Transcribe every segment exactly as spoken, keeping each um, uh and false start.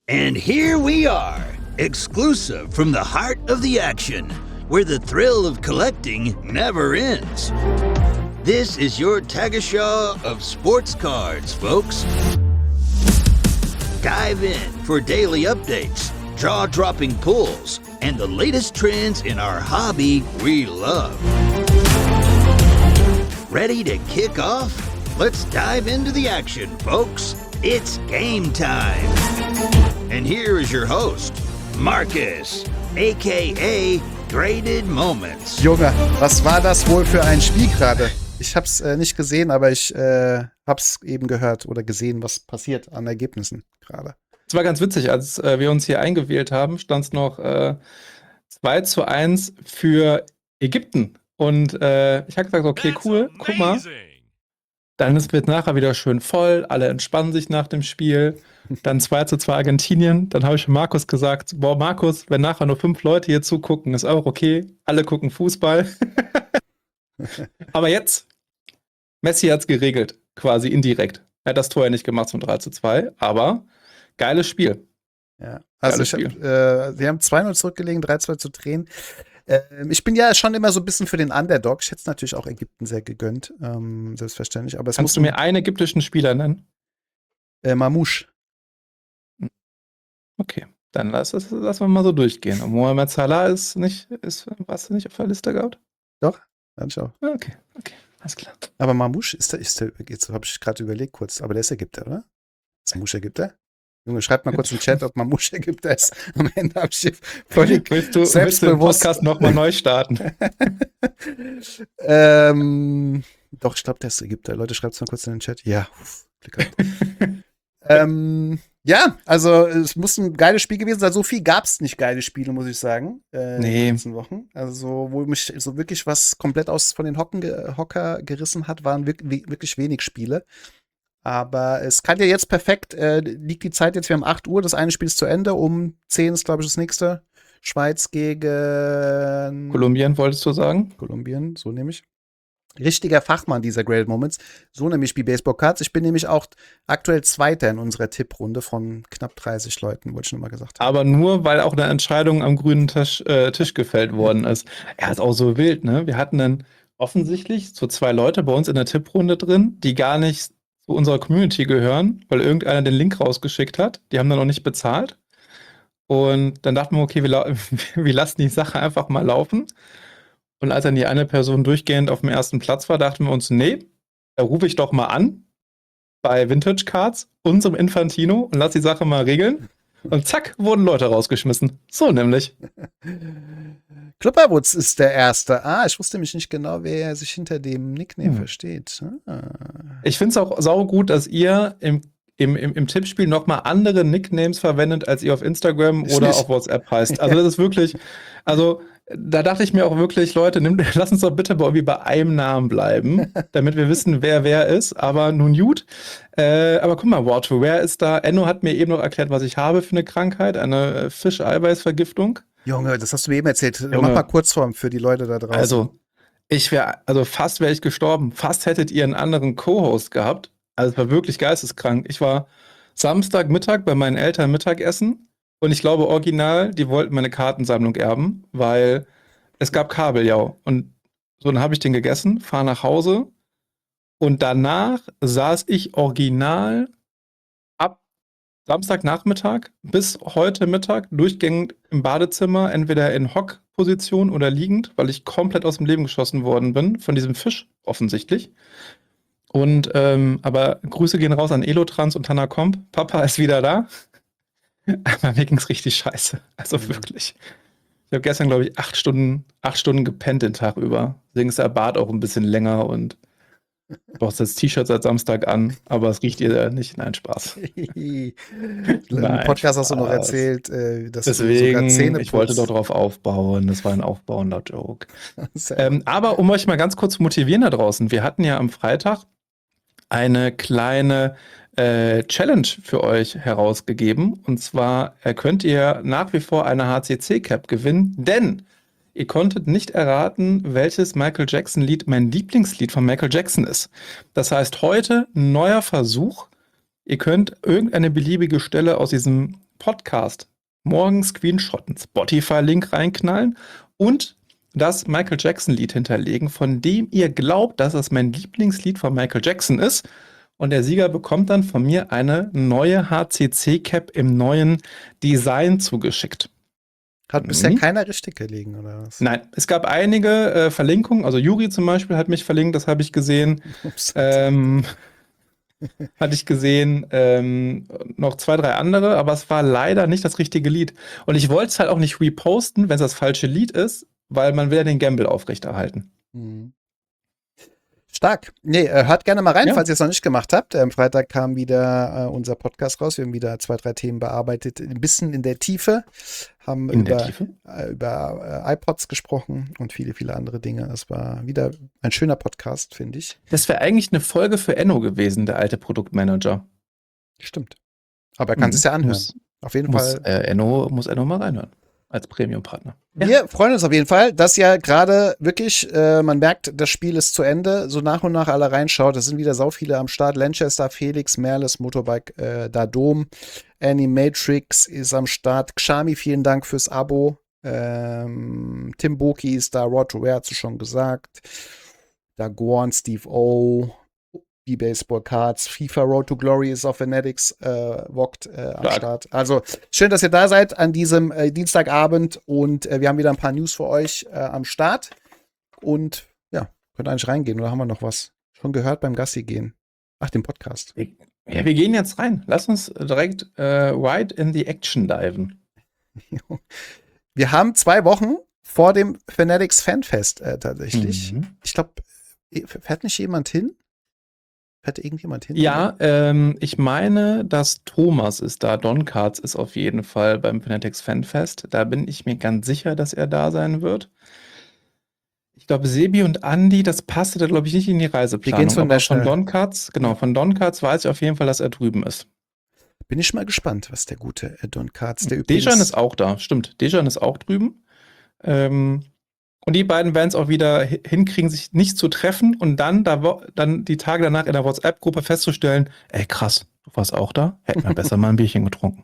And here we are, exclusive from the heart of the action, where the thrill of collecting never ends. This is your Tagesschau of sports cards, folks. Dive in for daily updates, jaw-dropping pulls, and the latest trends in our hobby we love. Ready to kick off? Let's dive into the action, folks. It's game time. And here is your host, Marcus, aka Graded Moments. Junge, was war das wohl für ein Spiel gerade? Ich hab's äh, nicht gesehen, aber ich äh, hab's eben gehört oder gesehen, was passiert an Ergebnissen gerade. Es war ganz witzig, als äh, wir uns hier eingewählt haben, stand es noch äh, zwei zu eins für Ägypten. Und äh, ich habe gesagt, okay, cool, guck mal. Dann ist es nachher wieder schön voll, alle entspannen sich nach dem Spiel. Dann zwei zu zwei Argentinien. Dann habe ich Markus gesagt, boah, Markus, wenn nachher nur fünf Leute hier zugucken, ist auch okay. Alle gucken Fußball. Aber jetzt, Messi hat es geregelt, quasi indirekt. Er hat das Tor ja nicht gemacht zum drei zu zwei, aber geiles Spiel. Ja, also ich hab, äh, wir haben zwei null zurückgelegen, drei zwei zu drehen. Äh, ich bin ja schon immer so ein bisschen für den Underdog. Ich hätte es natürlich auch Ägypten sehr gegönnt, ähm, selbstverständlich. Aber es Kannst du mir einen ägyptischen Spieler nennen? Äh, Mamouche. Okay, dann lass es lass wir mal so durchgehen. Und Mohamed Salah ist nicht, ist, warst du nicht auf der Liste gehabt? Doch, dann schau. Okay, okay, alles klar. Aber Mamouche ist der, ist der, jetzt habe ich gerade überlegt kurz, aber der ist Ägypter, oder? Ist Mamouche Ägypter? Junge, schreibt mal kurz im Chat, ob Mamouche Ägypter ist. Am Ende habe ich völlig willst du, willst du den Podcast nochmal neu starten? ähm, doch, ich glaube, der ist Ägypter. Leute, schreibt es mal kurz in den Chat. Ja, Glück ähm, ja, also es muss ein geiles Spiel gewesen sein. So viel gab es nicht geile Spiele, muss ich sagen, äh, nee. in den letzten Wochen. Also wo mich so wirklich was komplett aus von den Hocken, Hocker gerissen hat, waren wirklich, wirklich wenig Spiele. Aber es kann ja jetzt perfekt, äh, liegt die Zeit jetzt, wir haben acht Uhr, das eine Spiel ist zu Ende, um zehn ist, glaube ich, das nächste. Schweiz gegen Kolumbien, wolltest du sagen? Kolumbien, so nehme ich. Richtiger Fachmann dieser Graded Moments. So nämlich wie Baseball Cards. Ich bin nämlich auch aktuell Zweiter in unserer Tipprunde von knapp dreißig Leuten, wollte ich nur mal gesagt haben. Aber nur, weil auch eine Entscheidung am grünen Tisch, äh, Tisch gefällt worden ist. Er ist auch so wild, ne? Wir hatten dann offensichtlich so zwei Leute bei uns in der Tipprunde drin, die gar nicht zu unserer Community gehören, weil irgendeiner den Link rausgeschickt hat. Die haben dann noch nicht bezahlt. Und dann dachten wir, okay, wir, lau- wir lassen die Sache einfach mal laufen. Und als dann die eine Person durchgehend auf dem ersten Platz war, dachten wir uns, nee, da rufe ich doch mal an bei Vintage Cards, unserem Infantino, und lass die Sache mal regeln. Und zack, wurden Leute rausgeschmissen. So nämlich. Klupperwutz ist der Erste. Ah, ich wusste nämlich nicht genau, wer sich hinter dem Nickname Hm. versteht. Ah. Ich finde es auch saugut, dass ihr im, im, im, im Tippspiel nochmal andere Nicknames verwendet, als ihr auf Instagram Ich oder nicht. auf WhatsApp heißt. Also das ist wirklich, also da dachte ich mir auch wirklich, Leute, nimm, lass uns doch bitte bei, irgendwie bei einem Namen bleiben, damit wir wissen, wer wer ist. Aber nun gut. Äh, aber guck mal, Water, wer ist da? Enno hat mir eben noch erklärt, was ich habe für eine Krankheit, eine äh, Fischeiweißvergiftung. Junge, das hast du mir eben erzählt. Junge. Mach mal Kurzform für die Leute da draußen. Also, ich wäre, also fast wäre ich gestorben. Fast hättet ihr einen anderen Co-Host gehabt. Also es war wirklich geisteskrank. Ich war Samstagmittag bei meinen Eltern Mittagessen und ich glaube original, die wollten meine Kartensammlung erben, weil es gab Kabeljau. Und so, dann habe ich den gegessen, fahre nach Hause und danach saß ich original ab Samstagnachmittag bis heute Mittag durchgängig im Badezimmer, entweder in Hockposition oder liegend, weil ich komplett aus dem Leben geschossen worden bin, von diesem Fisch offensichtlich. Und, ähm, aber Grüße gehen raus an Elotrans und Tana Comp. Papa ist wieder da. Aber mir ging's richtig scheiße. Also Mhm. wirklich. Ich habe gestern, glaube ich, acht Stunden, acht Stunden gepennt den Tag über. Deswegen ist der Bart auch ein bisschen länger und ich brauche das T-Shirt seit Samstag an, aber es riecht ihr nicht. Nein, Spaß. Im Nein, Podcast hast du noch Spaß. erzählt, äh, dass du sogar Deswegen, Zähne ich wollte putzt. doch drauf aufbauen. Das war ein aufbauender Joke. Sehr Ähm, aber um euch mal ganz kurz zu motivieren da draußen. Wir hatten ja am Freitag eine kleine äh, Challenge für euch herausgegeben. Und zwar äh, könnt ihr nach wie vor eine H C C-Cap gewinnen, denn ihr konntet nicht erraten, welches Michael Jackson-Lied mein Lieblingslied von Michael Jackson ist. Das heißt, heute ein neuer Versuch. Ihr könnt irgendeine beliebige Stelle aus diesem Podcast morgen screenshotten, Spotify-Link reinknallen und das Michael Jackson-Lied hinterlegen, von dem ihr glaubt, dass es mein Lieblingslied von Michael Jackson ist. Und der Sieger bekommt dann von mir eine neue H C C-Cap im neuen Design zugeschickt. Hat bisher Mhm. keiner richtig gelegen, oder was? Nein, es gab einige äh, Verlinkungen. Also Juri zum Beispiel hat mich verlinkt, das habe ich gesehen. Ups. Ähm, hatte ich gesehen, ähm, noch zwei, drei andere, aber es war leider nicht das richtige Lied. Und ich wollte es halt auch nicht reposten, wenn es das falsche Lied ist, weil man will ja den Gamble aufrechterhalten. Mhm. Stark. Nee, äh, hört gerne mal rein, Ja. falls ihr es noch nicht gemacht habt. Am Freitag kam wieder äh, unser Podcast raus. Wir haben wieder zwei, drei Themen bearbeitet, ein bisschen in der Tiefe. Haben In der über, Tiefe? äh, über äh, iPods gesprochen und viele, viele andere Dinge. Es war wieder ein schöner Podcast, finde ich. Das wäre eigentlich eine Folge für Enno gewesen, der alte Produktmanager. Stimmt. Aber er kann Mhm. es ja anhören. Muss, Auf jeden muss, Fall. äh, Enno, muss Enno mal reinhören. Als Premium-Partner. Ja. Wir freuen uns auf jeden Fall, dass ja gerade wirklich, äh, man merkt, das Spiel ist zu Ende, so nach und nach alle reinschaut. Es sind wieder sau viele am Start. Lanchester, Felix, Merles, Motorbike, äh, Dadom, Animatrix ist am Start. Xami, vielen Dank fürs Abo. Ähm, Tim Boki ist da, Road to Rare hast du schon gesagt. Da Gorn, Steve O, B-Baseball Cards, FIFA Road to Glory ist auf Fanatics äh, Vogt äh, am Stark. Start. Also schön, dass ihr da seid an diesem äh, Dienstagabend und äh, wir haben wieder ein paar News für euch äh, am Start. Und ja, könnt eigentlich reingehen oder haben wir noch was? Schon gehört beim Gassi gehen. Ach, den Podcast. Ja, wir gehen jetzt rein. Lass uns direkt äh, right in the action diven. Wir haben zwei Wochen vor dem Fanatics Fanfest äh, tatsächlich. Mhm. Ich glaube, fährt nicht jemand hin? Fährt irgendjemand hin? Ja, ähm, ich meine, dass Thomas ist da. Don Cards ist auf jeden Fall beim Fanatics Fanfest. Da bin ich mir ganz sicher, dass er da sein wird. Ich glaube, Sebi und Andi, das passte da, glaube ich, nicht in die Reiseplanung. zum Aber National. von Don Cards, genau, von Don Cards weiß ich auf jeden Fall, dass er drüben ist. Bin ich mal gespannt, was der gute äh, Don Cards, der Dejan übrigens ist auch da, stimmt. Dejan ist auch drüben. Ähm, und die beiden werden es auch wieder hi- hinkriegen, sich nicht zu treffen und dann, da, wo- dann die Tage danach in der WhatsApp-Gruppe festzustellen, ey krass, du warst auch da? Hätten wir besser mal ein Bierchen getrunken.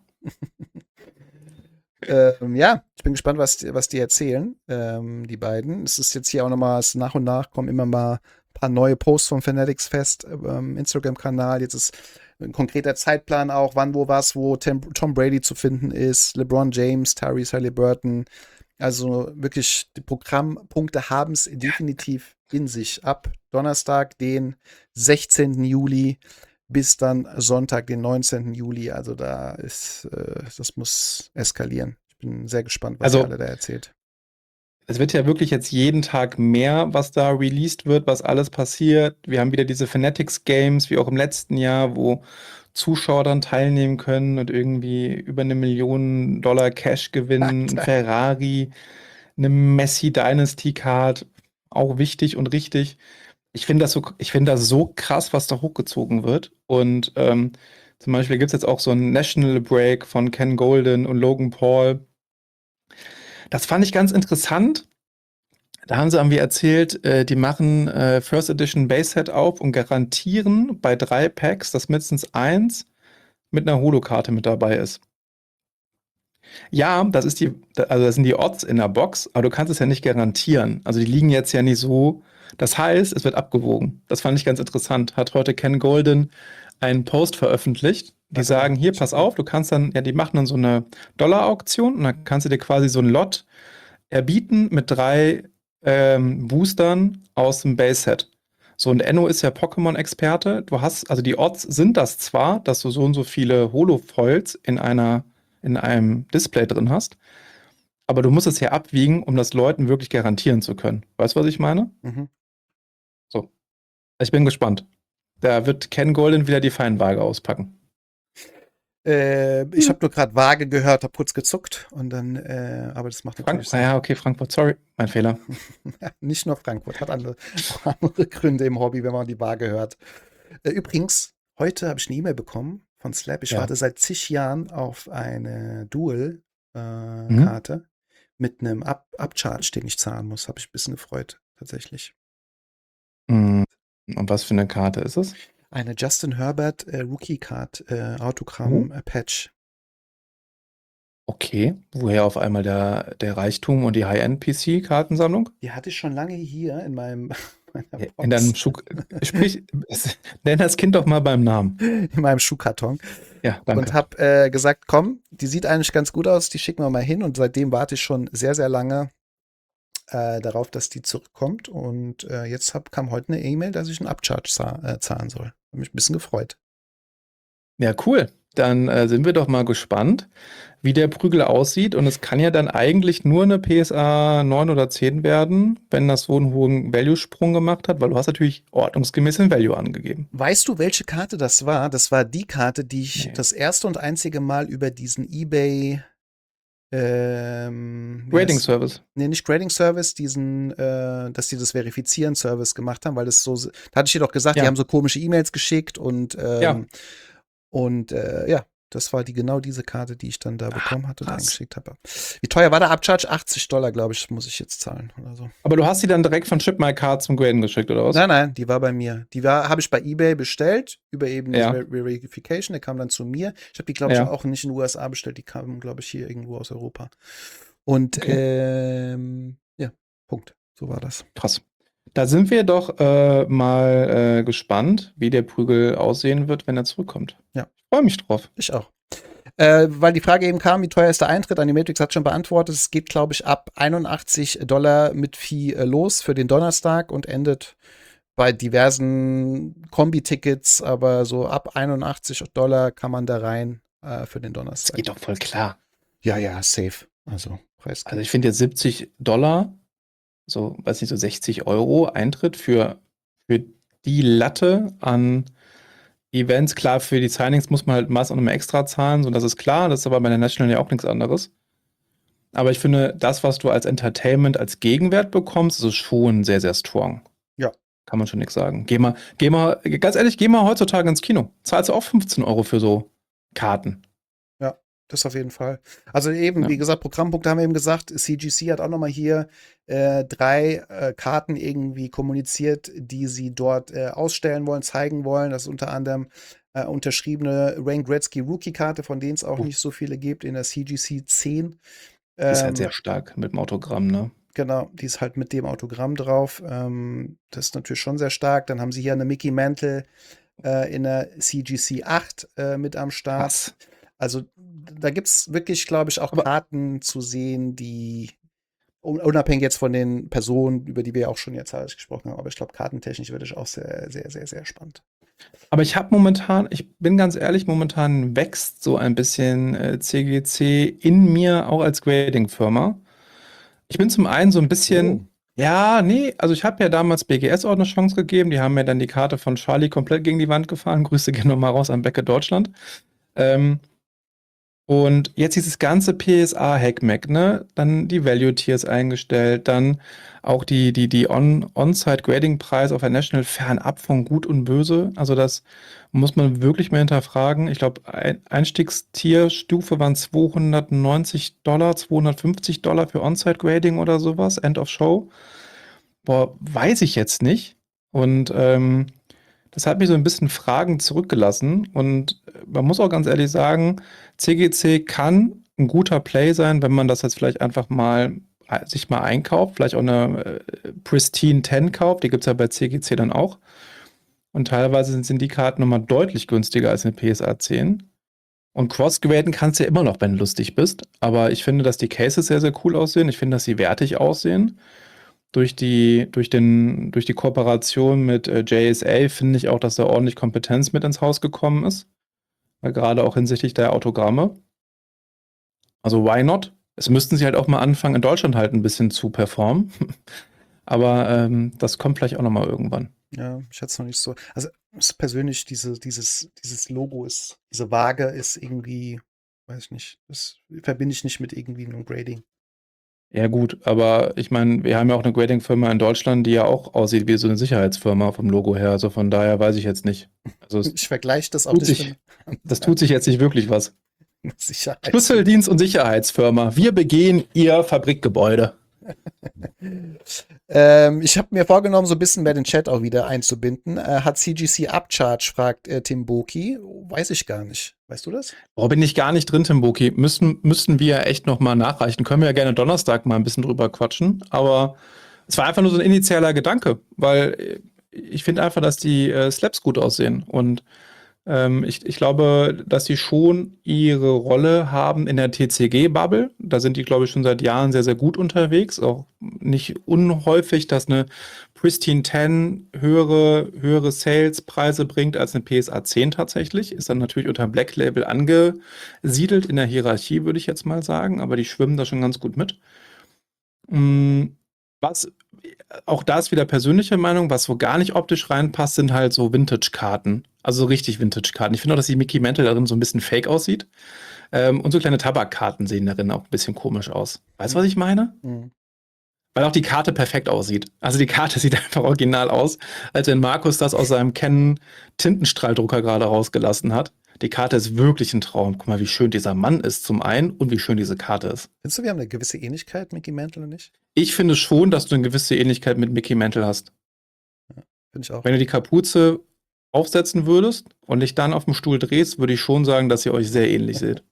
Ähm, ja, ich bin gespannt, was, was die erzählen, ähm, die beiden. Es ist jetzt hier auch nochmal, es nach und nach kommen immer mal ein paar neue Posts vom Fanatics Fest, ähm, Instagram-Kanal. Jetzt ist ein konkreter Zeitplan auch, wann, wo, was, wo Tim, Tom Brady zu finden ist, LeBron James, Tyrese Halliburton. Also wirklich, die Programmpunkte haben es definitiv in sich. Ab Donnerstag, den sechzehnten Juli, bis dann Sonntag, den neunzehnten Juli. Also da ist, äh, das muss eskalieren. Ich bin sehr gespannt, was Also- ihr alle da erzählt. Es wird ja wirklich jetzt jeden Tag mehr, was da released wird, was alles passiert. Wir haben wieder diese Fanatics Games, wie auch im letzten Jahr, wo Zuschauer dann teilnehmen können und irgendwie über eine Million Dollar Cash gewinnen, ein Alter. Ferrari, eine Messi Dynasty Card, auch wichtig und richtig. Ich finde das so, ich finde das so krass, was da hochgezogen wird. Und ähm, zum Beispiel gibt es jetzt auch so einen National Break von Ken Golden und Logan Paul. Das fand ich ganz interessant. Da haben sie irgendwie erzählt, äh, die machen äh, First Edition Base Set auf und garantieren bei drei Packs, dass mindestens eins mit einer Holokarte mit dabei ist. Ja, das ist die, also das sind die Odds in der Box, aber du kannst es ja nicht garantieren. Also die liegen jetzt ja nicht so. Das heißt, es wird abgewogen. Das fand ich ganz interessant. Hat heute Ken Golden einen Post veröffentlicht. Die Warte sagen, mal, hier, ich pass hab- auf, du kannst dann, ja, die machen dann so eine Dollar-Auktion und dann kannst du dir quasi so ein Lot erbieten mit drei ähm, Boostern aus dem Base-Set. So, und Enno ist ja Pokémon-Experte. Du hast, also die Odds sind das zwar, dass du so und so viele Holo-Foils in einer, in einem Display drin hast, aber du musst es ja abwiegen, um das Leuten wirklich garantieren zu können. Weißt du, was ich meine? Mhm. Ich bin gespannt. Da wird Ken Golden wieder die Feinwaage auspacken. Äh, ich Hm. habe nur gerade Waage gehört, habe kurz gezuckt und dann, äh, aber das macht Frank natürlich ah, ja, okay, Frankfurt, sorry, mein Fehler. Ja, nicht nur Frankfurt, hat andere, andere Gründe im Hobby, wenn man die Waage hört. Äh, übrigens, heute habe ich eine E-Mail bekommen von Slap. Ich Ja. warte seit zig Jahren auf eine Dual-Karte Mhm. mit einem Up Upcharge, den ich zahlen muss. Habe ich ein bisschen gefreut, tatsächlich. Mm, Und was für eine Karte ist es? Eine Justin Herbert äh, Rookie-Card, äh, Autogramm-Patch. Okay, woher auf einmal der, der Reichtum und die High-End-P C-Kartensammlung? Die hatte ich schon lange hier in meinem meiner In deinem Box, Schuh. Sprich, es- nenn das Kind doch mal beim Namen. in meinem Schuhkarton Ja, und danke. habe äh, gesagt, komm, die sieht eigentlich ganz gut aus, die schicken wir mal hin und seitdem warte ich schon sehr, sehr lange äh, darauf, dass die zurückkommt und äh, jetzt hab, kam heute eine E-Mail, dass ich einen Upcharge zahl, äh, zahlen soll. Hab mich ein bisschen gefreut. Ja, cool. Dann äh, sind wir doch mal gespannt, wie der Prügel aussieht. Und es kann ja dann eigentlich nur eine P S A neun oder zehn werden, wenn das so einen hohen Value-Sprung gemacht hat, weil du hast natürlich ordnungsgemäß den Value angegeben. Weißt du, welche Karte das war? Das war die Karte, die ich Nee. das erste und einzige Mal über diesen eBay ähm, wie Grading heißt- Service. Nee, nicht Grading Service, diesen, äh, dass die das Verifizieren Service gemacht haben, weil das so, da hatte ich dir doch gesagt, Ja. die haben so komische E-Mails geschickt und, ähm, Ja. und äh, ja, das war die genau diese Karte, die ich dann da bekommen hatte und krass. eingeschickt habe. Wie teuer war der Upcharge? achtzig Dollar, glaube ich, muss ich jetzt zahlen oder so. Aber du hast sie dann direkt von Ship My Card zum Graden geschickt, oder was? Nein, nein, die war bei mir. Die war, habe ich bei eBay bestellt, über eben diese Ja. Ver- Verification, der kam dann zu mir. Ich habe die, glaube ich, Ja. auch nicht in den U S A bestellt, die kamen, glaube ich, hier irgendwo aus Europa. Und Okay. ähm, ja, Punkt. So war das. Krass. Da sind wir doch äh, mal äh, gespannt, wie der Prügel aussehen wird, wenn er zurückkommt. Ja. Ich freue mich drauf. Ich auch. Äh, weil die Frage eben kam, wie teuer ist der Eintritt? Animatrix hat schon beantwortet. Es geht, glaube ich, ab einundachtzig Dollar mit Fee äh, los für den Donnerstag und endet bei diversen Kombi-Tickets, aber so ab einundachtzig Dollar kann man da rein äh, für den Das Donnerstag. geht doch voll klar. Ja, ja, safe. Also, Preis. Also ich finde jetzt siebzig Dollar, so, weiß nicht, so sechzig Euro Eintritt für, für die Latte an Events. Klar, für die Signings muss man halt meist auch nochmal extra zahlen, so das ist klar. Das ist aber bei der National ja auch nichts anderes. Aber ich finde, das, was du als Entertainment, als Gegenwert bekommst, ist schon sehr, sehr strong. Ja. Kann man schon nichts sagen. Geh mal, geh mal, ganz ehrlich, geh mal heutzutage ins Kino. Zahlst du auch fünfzehn Euro für so Karten. Das auf jeden Fall. Also eben, Ja. wie gesagt, Programmpunkte haben wir eben gesagt, C G C hat auch nochmal hier äh, drei äh, Karten irgendwie kommuniziert, die sie dort äh, ausstellen wollen, zeigen wollen. Das ist unter anderem äh, unterschriebene Wayne Gretzky Rookie-Karte, von denen es auch Oh. nicht so viele gibt, in der C G C zehn. Die ist halt Ähm, sehr stark mit dem Autogramm, ne? Genau, die ist halt mit dem Autogramm drauf. Ähm, das ist natürlich schon sehr stark. Dann haben sie hier eine Mickey Mantle äh, in der C G C acht äh, mit am Start. Krass. Also da gibt es wirklich, glaube ich, auch Aber- Karten zu sehen, die un- unabhängig jetzt von den Personen, über die wir ja auch schon jetzt halt gesprochen haben, aber ich glaube, kartentechnisch wird es auch sehr, sehr, sehr, sehr spannend. Aber ich habe momentan, ich bin ganz ehrlich, momentan wächst so ein bisschen äh, C G C in mir auch als Grading-Firma. Ich bin zum einen so ein bisschen, ja, nee, also ich habe ja damals B G S auch eine Chance gegeben. Die haben mir dann die Karte von Charlie komplett gegen die Wand gefahren. Grüße gehen nochmal raus an Becke Deutschland. Ähm, und jetzt dieses ganze P S A-Hackmack, ne? Dann die Value-Tiers eingestellt, dann auch die, die, die On- On-Site-Grading-Preis auf der National fernab von Gut und Böse. Also das muss man wirklich mal hinterfragen. Ich glaube, ein Einstiegstierstufe waren zweihundertneunzig Dollar, zweihundertfünfzig Dollar für On-Site-Grading oder sowas, End of Show. Boah, weiß ich jetzt nicht. Und ähm, das hat mich so ein bisschen Fragen zurückgelassen. Und man muss auch ganz ehrlich sagen, C G C kann ein guter Play sein, wenn man das jetzt vielleicht einfach mal äh, sich mal einkauft, vielleicht auch eine äh, Pristine zehn kauft, die gibt es ja bei C G C dann auch. Und teilweise sind, sind die Karten nochmal deutlich günstiger als eine P S A zehn. Und Cross-Graden kannst du ja immer noch, wenn du lustig bist. Aber ich finde, dass die Cases sehr, sehr cool aussehen. Ich finde, dass sie wertig aussehen. Durch die, durch den, durch die Kooperation mit äh, J S A finde ich auch, dass da ordentlich Kompetenz mit ins Haus gekommen ist. Weil gerade auch hinsichtlich der Autogramme. Also why not? Es müssten sie halt auch mal anfangen, in Deutschland halt ein bisschen zu performen. Aber ähm, das kommt vielleicht auch noch mal irgendwann. Ja, ich hatte es noch nicht so. Also es persönlich, diese, dieses, dieses Logo ist, diese Waage ist irgendwie, weiß ich nicht, das verbinde ich nicht mit irgendwie einem Grading. Ja gut, aber ich meine, wir haben ja auch eine Grading-Firma in Deutschland, die ja auch aussieht wie so eine Sicherheitsfirma vom Logo her. Also von daher weiß ich jetzt nicht. Also es, Ich vergleiche das auch tut nicht sich, das tut sich jetzt nicht wirklich was. mit Sicherheit. Schlüsseldienst und Sicherheitsfirma. Wir begehen Ihr Fabrikgebäude. ähm, ich habe mir vorgenommen, so ein bisschen mehr den Chat auch wieder einzubinden. Äh, hat C G C Upcharge, fragt äh, Tim Boki. Weiß ich gar nicht. Weißt du das? Boah, bin ich gar nicht drin, Timboki. Müssen, müssten wir echt noch mal nachreichen. Können wir ja gerne Donnerstag mal ein bisschen drüber quatschen. Aber es war einfach nur so ein initialer Gedanke, weil ich finde einfach, dass die äh, Slaps gut aussehen. Und ähm, ich, ich glaube, dass sie schon ihre Rolle haben in der T C G-Bubble. Da sind die, glaube ich, schon seit Jahren sehr, sehr gut unterwegs. Auch nicht unhäufig, dass eine Pristine zehn höhere, höhere Sales-Preise bringt als eine P S A zehn tatsächlich. Ist dann natürlich unter Black Label angesiedelt in der Hierarchie, würde ich jetzt mal sagen. Aber die schwimmen da schon ganz gut mit. Mm, Was, auch da ist wieder persönliche Meinung, was so gar nicht optisch reinpasst, sind halt so Vintage-Karten. Also so richtig Vintage-Karten. Ich finde auch, dass die Mickey Mantle darin so ein bisschen fake aussieht. Ähm, und so kleine Tabakkarten sehen darin auch ein bisschen komisch aus. Weißt du, was ich meine? Mhm. Weil auch die Karte perfekt aussieht. Also die Karte sieht einfach original aus, als wenn Markus das aus seinem Canon Tintenstrahldrucker gerade rausgelassen hat. Die Karte ist wirklich ein Traum. Guck mal, wie schön dieser Mann ist zum einen und wie schön diese Karte ist. Findest du, wir haben eine gewisse Ähnlichkeit, Mickey Mantle und ich? Ich finde schon, dass du eine gewisse Ähnlichkeit mit Mickey Mantle hast. Finde ich auch. Wenn du die Kapuze aufsetzen würdest und dich dann auf dem Stuhl drehst, würde ich schon sagen, dass ihr euch sehr ähnlich seht.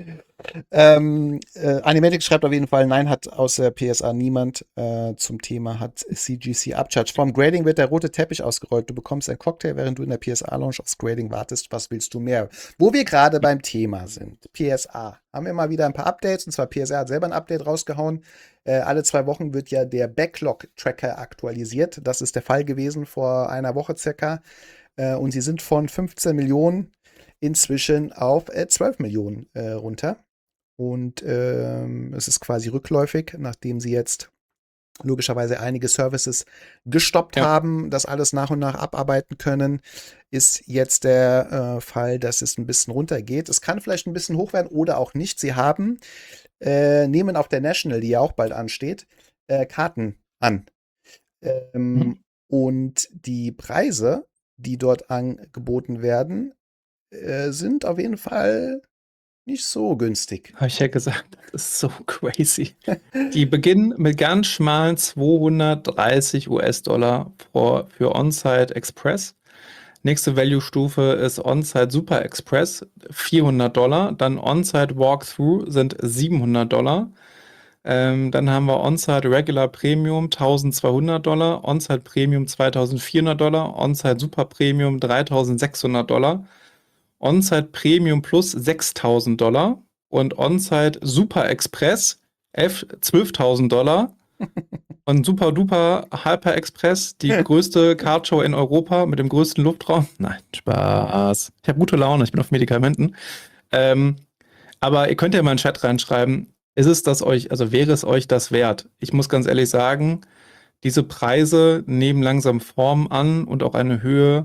Ähm, äh, Animatic schreibt auf jeden Fall, nein, hat außer P S A niemand. Äh, zum Thema hat C G C Upcharge. Vom Grading wird der rote Teppich ausgerollt. Du bekommst einen Cocktail, während du in der P S A-Lounge aufs Grading wartest. Was willst du mehr? Wo wir gerade beim Thema sind, P S A. Haben wir mal wieder ein paar Updates, und zwar P S A hat selber ein Update rausgehauen. Äh, alle zwei Wochen wird ja der Backlog-Tracker aktualisiert. Das ist der Fall gewesen vor einer Woche circa. Äh, und sie sind von fünfzehn Millionen inzwischen auf äh, zwölf Millionen äh, runter. Und ähm, es ist quasi rückläufig, nachdem sie jetzt logischerweise einige Services gestoppt Ja. haben, das alles nach und nach abarbeiten können, ist jetzt der äh, Fall, dass es ein bisschen runtergeht. Es kann vielleicht ein bisschen hoch werden oder auch nicht. Sie haben, äh, nehmen auf der National, die ja auch bald ansteht, äh, Karten an. Ähm, Mhm. Und die Preise, die dort angeboten werden, äh, sind auf jeden Fall nicht so günstig. Habe ich ja gesagt, das ist so crazy. Die beginnen mit ganz schmalen zweihundertdreißig US-Dollar für, für On-Site Express. Nächste Value-Stufe ist On-Site Super Express, vierhundert Dollar. Dann On-Site Walkthrough sind siebenhundert Dollar. Ähm, dann haben wir On-Site Regular Premium eintausendzweihundert Dollar, On-Site Premium zweitausendvierhundert Dollar, On-Site Super Premium dreitausendsechshundert Dollar, On-Site Premium Plus sechstausend Dollar und On-Site Super Express elf zwölftausend Dollar. Und Super Duper Hyper Express, die größte Cardshow in Europa mit dem größten Luftraum. Nein, Spaß. Ich habe gute Laune, ich bin auf Medikamenten. Ähm, aber ihr könnt ja mal in den Chat reinschreiben, ist es das euch, also wäre es euch das wert? Ich muss ganz ehrlich sagen, diese Preise nehmen langsam Form an und auch eine Höhe,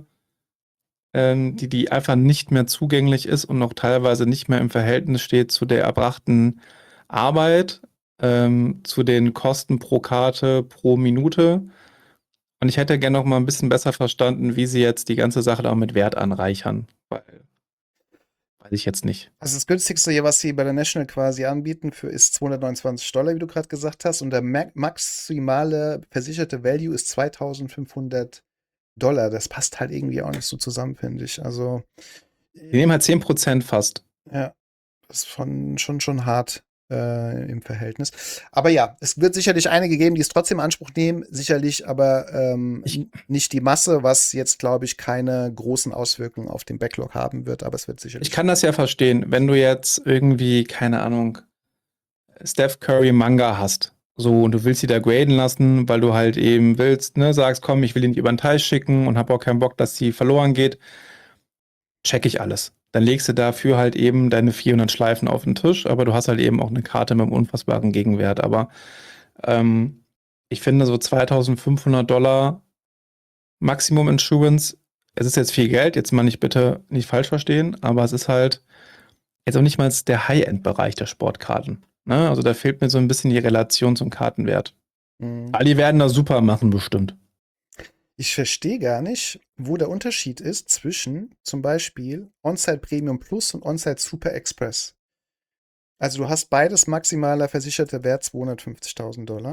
ähm, die, die einfach nicht mehr zugänglich ist und auch teilweise nicht mehr im Verhältnis steht zu der erbrachten Arbeit, ähm, zu den Kosten pro Karte, pro Minute. Und ich hätte gerne noch mal ein bisschen besser verstanden, wie sie jetzt die ganze Sache da auch mit Wert anreichern. Weil, weiß ich jetzt nicht. Also das günstigste hier, was sie bei der National quasi anbieten, für ist zweihundertneunundzwanzig Dollar, wie du gerade gesagt hast. Und der ma maximale versicherte Value ist zweitausendfünfhundert Dollar. Das passt halt irgendwie auch nicht so zusammen, finde ich. Also, Die nehmen halt zehn Prozent fast. ja, das ist schon, schon, schon hart äh, im Verhältnis. Aber ja, es wird sicherlich einige geben, die es trotzdem in Anspruch nehmen. Sicherlich aber ähm, Ich- n- nicht die Masse, was jetzt, glaube ich, keine großen Auswirkungen auf den Backlog haben wird. Aber es wird sicherlich. Ich kann das ja verstehen, wenn du jetzt irgendwie, keine Ahnung, Steph Curry Manga hast. So, und du willst sie da graden lassen, weil du halt eben willst, ne, sagst, komm, ich will ihn über den Teich schicken und hab auch keinen Bock, dass sie verloren geht. Check ich alles. Dann legst du dafür halt eben deine vierhundert Schleifen auf den Tisch, aber du hast halt eben auch eine Karte mit einem unfassbaren Gegenwert. Aber ähm, ich finde so zweitausendfünfhundert Dollar Maximum Insurance, es ist jetzt viel Geld, jetzt mal nicht bitte nicht falsch verstehen, aber es ist halt jetzt auch nicht mal der High-End-Bereich der Sportkarten. Ne? Also da fehlt mir so ein bisschen die Relation zum Kartenwert. Mhm. Aber die werden das super machen, bestimmt. Ich verstehe gar nicht, wo der Unterschied ist zwischen zum Beispiel On-Site Premium Plus und On-Site Super Express. Also du hast beides maximaler versicherter Wert zweihundertfünfzigtausend Dollar.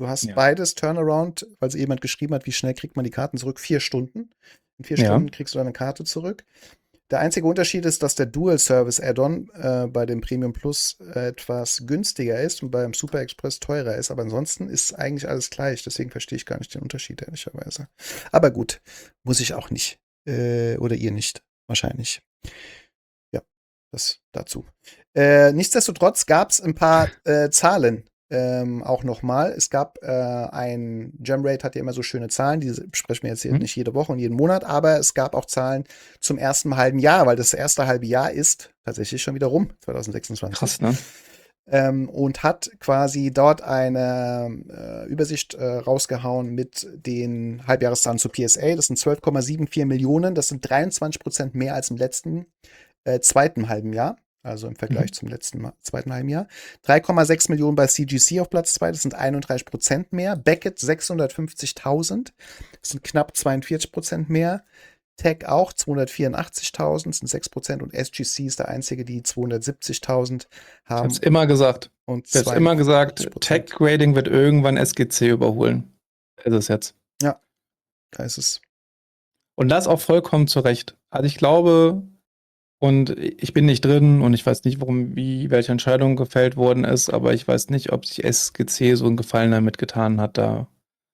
Du hast Ja. beides Turnaround, weil sie jemand geschrieben hat, wie schnell kriegt man die Karten zurück? Vier Stunden. In vier Ja. Stunden kriegst du deine Karte zurück. Der einzige Unterschied ist, dass der Dual Service Add-on äh, bei dem Premium Plus äh, etwas günstiger ist und beim Super Express teurer ist. Aber ansonsten ist eigentlich alles gleich. Deswegen verstehe ich gar nicht den Unterschied, ehrlicherweise. Aber gut, muss ich auch nicht. Äh, oder ihr nicht, wahrscheinlich. Ja, das dazu. Äh, nichtsdestotrotz gab es ein paar äh, Zahlen ähm, auch nochmal. Es gab äh, ein Gemrate hat ja immer so schöne Zahlen, die besprechen wir jetzt hier Mhm. nicht jede Woche und jeden Monat, aber es gab auch Zahlen zum ersten halben Jahr, weil das erste halbe Jahr ist tatsächlich schon wieder rum, zwanzig sechsundzwanzig. Krass, ne? Ähm, und hat quasi dort eine äh, Übersicht äh, rausgehauen mit den Halbjahreszahlen zu P S A. Das sind zwölf Komma vierundsiebzig Millionen, das sind dreiundzwanzig Prozent mehr als im letzten äh, zweiten halben Jahr. Also im Vergleich Mhm. zum letzten Ma- zweiten halben Jahr. drei Komma sechs Millionen bei C G C auf Platz zwei, das sind einunddreißig Prozent mehr. Beckett sechshundertfünfzigtausend, das sind knapp zweiundvierzig Prozent mehr. Tech auch zweihundertvierundachtzigtausend, das sind sechs Prozent. Und S G C ist der einzige, die zweihundertsiebzigtausend Ich haben. hab's immer gesagt. Und Ich hab's immer gesagt, zweiundvierzig Prozent. Tech-Grading wird irgendwann S G C überholen. Ist es jetzt. Da ist es. Und das auch vollkommen zu Recht. Also ich glaube, und ich bin nicht drin und ich weiß nicht, warum, wie, welche Entscheidung gefällt worden ist, aber ich weiß nicht, ob sich S G C so einen Gefallen damit getan hat, da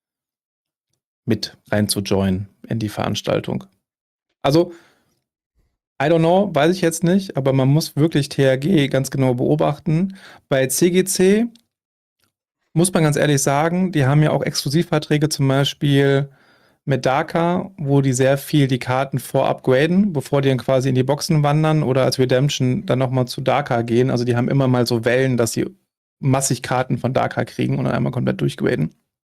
mit rein zu joinen in die Veranstaltung. Also, I don't know, weiß ich jetzt nicht, aber man muss wirklich T H G ganz genau beobachten. Bei C G C muss man ganz ehrlich sagen, die haben ja auch Exklusivverträge zum Beispiel mit Daka, wo die sehr viel die Karten vorab graden, bevor die dann quasi in die Boxen wandern oder als Redemption dann nochmal zu Daka gehen. Also die haben immer mal so Wellen, dass sie massig Karten von Daka kriegen und dann einmal komplett durchgraden.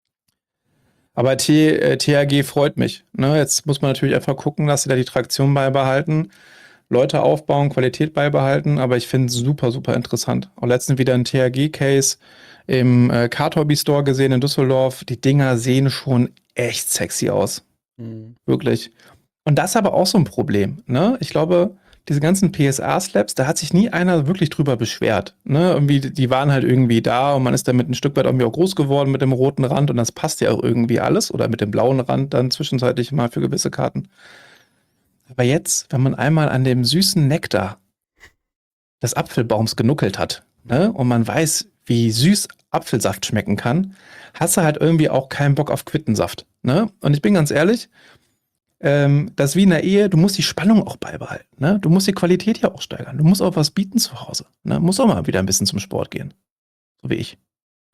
Aber T, äh, T H G freut mich. Ne? Jetzt muss man natürlich einfach gucken, dass sie da die Traktion beibehalten, Leute aufbauen, Qualität beibehalten, aber ich finde es super, super interessant. Auch letztens wieder ein T H G-Case im äh, Card Hobby Store gesehen in Düsseldorf. Die Dinger sehen schon echt sexy aus. Mhm. Wirklich. Und das ist aber auch so ein Problem. Ne? Ich glaube, diese ganzen P S A-Slaps, da hat sich nie einer wirklich drüber beschwert. Ne? Irgendwie, die waren halt irgendwie da und man ist damit ein Stück weit irgendwie auch groß geworden mit dem roten Rand und das passt ja auch irgendwie alles. Oder mit dem blauen Rand dann zwischenzeitlich mal für gewisse Karten. Aber jetzt, wenn man einmal an dem süßen Nektar des Apfelbaums genuckelt hat, ne, und man weiß, wie süß Apfelsaft schmecken kann, hast du halt irgendwie auch keinen Bock auf Quittensaft. Ne? Und ich bin ganz ehrlich, ähm, das ist wie in der Ehe, du musst die Spannung auch beibehalten. Ne? Du musst die Qualität ja auch steigern. Du musst auch was bieten zu Hause. Ne? Du musst auch mal wieder ein bisschen zum Sport gehen. So wie ich.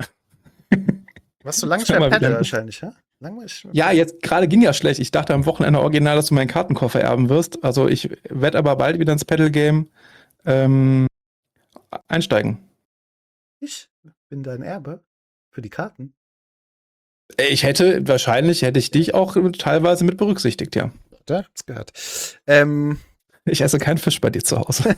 Warst du lange nicht Mal mehr wieder Paddle ein bisschen. wahrscheinlich, ja? Lange nicht mehr Ja, Paddle. jetzt gerade ging ja schlecht. Ich dachte am Wochenende original, dass du meinen Kartenkoffer erben wirst. Also ich werde aber bald wieder ins Paddle-Game ähm, einsteigen. Ich bin dein Erbe für die Karten. Ich hätte, wahrscheinlich hätte ich dich auch teilweise mit berücksichtigt, ja. Da hab's gehört. Ähm, Ich esse keinen Fisch bei dir zu Hause.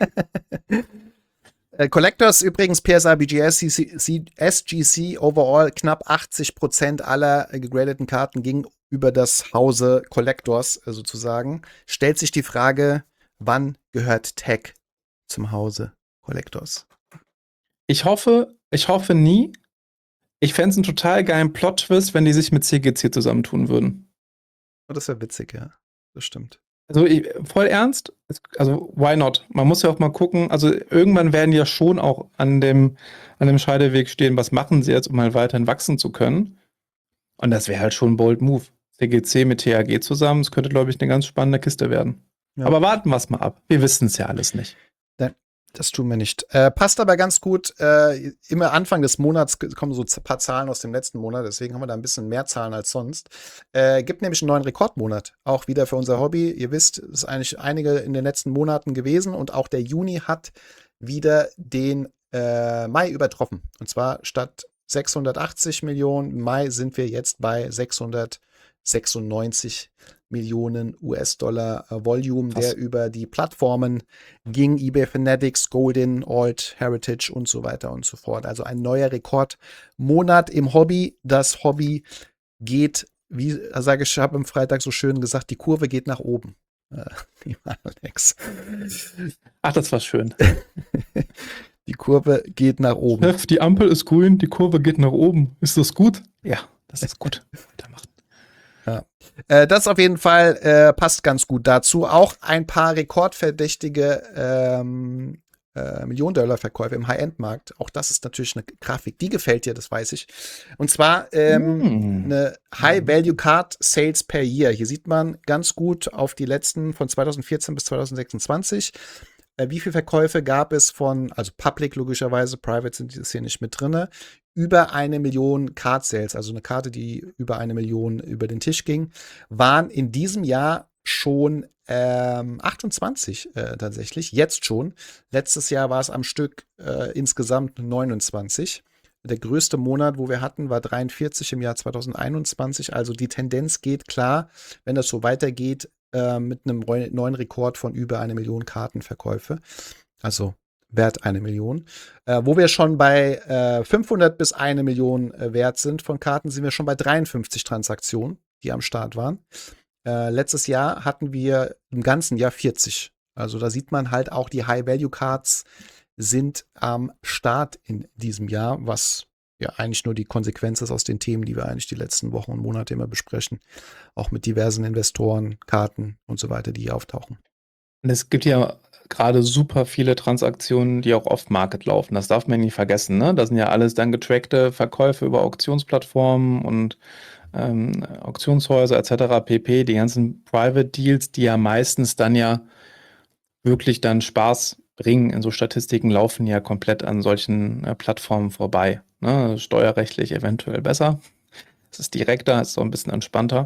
äh, Collectors übrigens, P S A, B G S, C C, C, S G C, overall knapp achtzig Prozent aller äh, gegradeten Karten gingen über das Hause Collectors äh, sozusagen. Stellt sich die Frage, wann gehört Tech zum Hause Collectors? Ich hoffe, ich hoffe nie. Ich fände es einen total geilen Plot-Twist, wenn die sich mit C G C zusammentun würden. Oh, das wäre witzig, ja. Das stimmt. Also ich, voll ernst, es- also why not? Man muss ja auch mal gucken, also irgendwann werden die ja schon auch an dem, an dem Scheideweg stehen, was machen sie jetzt, um halt weiterhin wachsen zu können. Und das wäre halt schon ein bold Move. C G C mit T H G zusammen, das könnte, glaube ich, eine ganz spannende Kiste werden. Ja. Aber warten wir es mal ab. Wir wissen es ja alles nicht. Das tun wir nicht. Äh, passt aber ganz gut. Äh, immer Anfang des Monats kommen so ein paar Zahlen aus dem letzten Monat. Deswegen haben wir da ein bisschen mehr Zahlen als sonst. Äh, gibt nämlich einen neuen Rekordmonat. Auch wieder für unser Hobby. Ihr wisst, es ist eigentlich einige in den letzten Monaten gewesen. Und auch der Juni hat wieder den äh, Mai übertroffen. Und zwar statt sechshundertachtzig Millionen im Mai sind wir jetzt bei sechshundertsechsundneunzig Millionen U S-Dollar äh, Volume, Krass. der über die Plattformen ging, eBay Fanatics, Golden, Alt, Heritage und so weiter und so fort. Also ein neuer Rekordmonat im Hobby. Das Hobby geht, wie sage ich, habe am Freitag so schön gesagt, die Kurve geht nach oben. Äh, lieber Alex. Ach, das war schön. Die Kurve geht nach oben. Chef, die Ampel ist grün, die Kurve geht nach oben. Ist das gut? Ja, das ist gut. Weitermachen. Ja. Äh, das auf jeden Fall äh, passt ganz gut dazu. Auch ein paar rekordverdächtige ähm, äh, Million-Dollar-Verkäufe im High-End-Markt. Auch das ist natürlich eine Grafik, die gefällt dir, das weiß ich. Und zwar ähm, Hm. eine High-Value-Card-Sales per Year. Hier sieht man ganz gut auf die letzten von zweitausendvierzehn bis zweitausendsechsundzwanzig. Äh, wie viele Verkäufe gab es von, also Public logischerweise, Private sind dieses hier nicht mit drin, über eine Million Card-Sales, also eine Karte, die über eine Million über den Tisch ging, waren in diesem Jahr schon ähm, achtundzwanzig äh, tatsächlich, jetzt schon. Letztes Jahr war es am Stück äh, insgesamt neunundzwanzig. Der größte Monat, wo wir hatten, war dreiundvierzig im Jahr zweitausendeinundzwanzig. Also die Tendenz geht klar, wenn das so weitergeht, äh, mit einem neuen Rekord von über eine Million Kartenverkäufe. Also Wert eine Million. Äh, wo wir schon bei äh, fünfhundert bis eine Million äh, Wert sind von Karten, sind wir schon bei dreiundfünfzig Transaktionen, die am Start waren. Äh, letztes Jahr hatten wir im ganzen Jahr vierzig. Also da sieht man halt auch, die High-Value-Cards sind am Start in diesem Jahr, was ja eigentlich nur die Konsequenz ist aus den Themen, die wir eigentlich die letzten Wochen und Monate immer besprechen. Auch mit diversen Investoren, Karten und so weiter, die hier auftauchen. Und es gibt ja gerade super viele Transaktionen, die auch off-Market laufen. Das darf man nicht vergessen, ne? Das sind ja alles dann getrackte Verkäufe über Auktionsplattformen und ähm, Auktionshäuser et cetera pp. Die ganzen Private Deals, die ja meistens dann ja wirklich dann Spaß bringen in so Statistiken, laufen ja komplett an solchen äh, Plattformen vorbei. Ne? Steuerrechtlich eventuell besser. Es ist direkter, es ist so ein bisschen entspannter.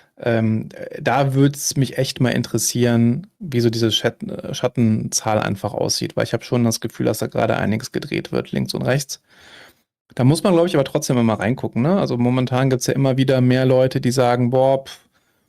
Ähm, da würde es mich echt mal interessieren, wie so diese Schat Schattenzahl einfach aussieht, weil ich habe schon das Gefühl, dass da gerade einiges gedreht wird, links und rechts. Da muss man, glaube ich, aber trotzdem immer reingucken. Ne? Also momentan gibt es ja immer wieder mehr Leute, die sagen, boah, pff,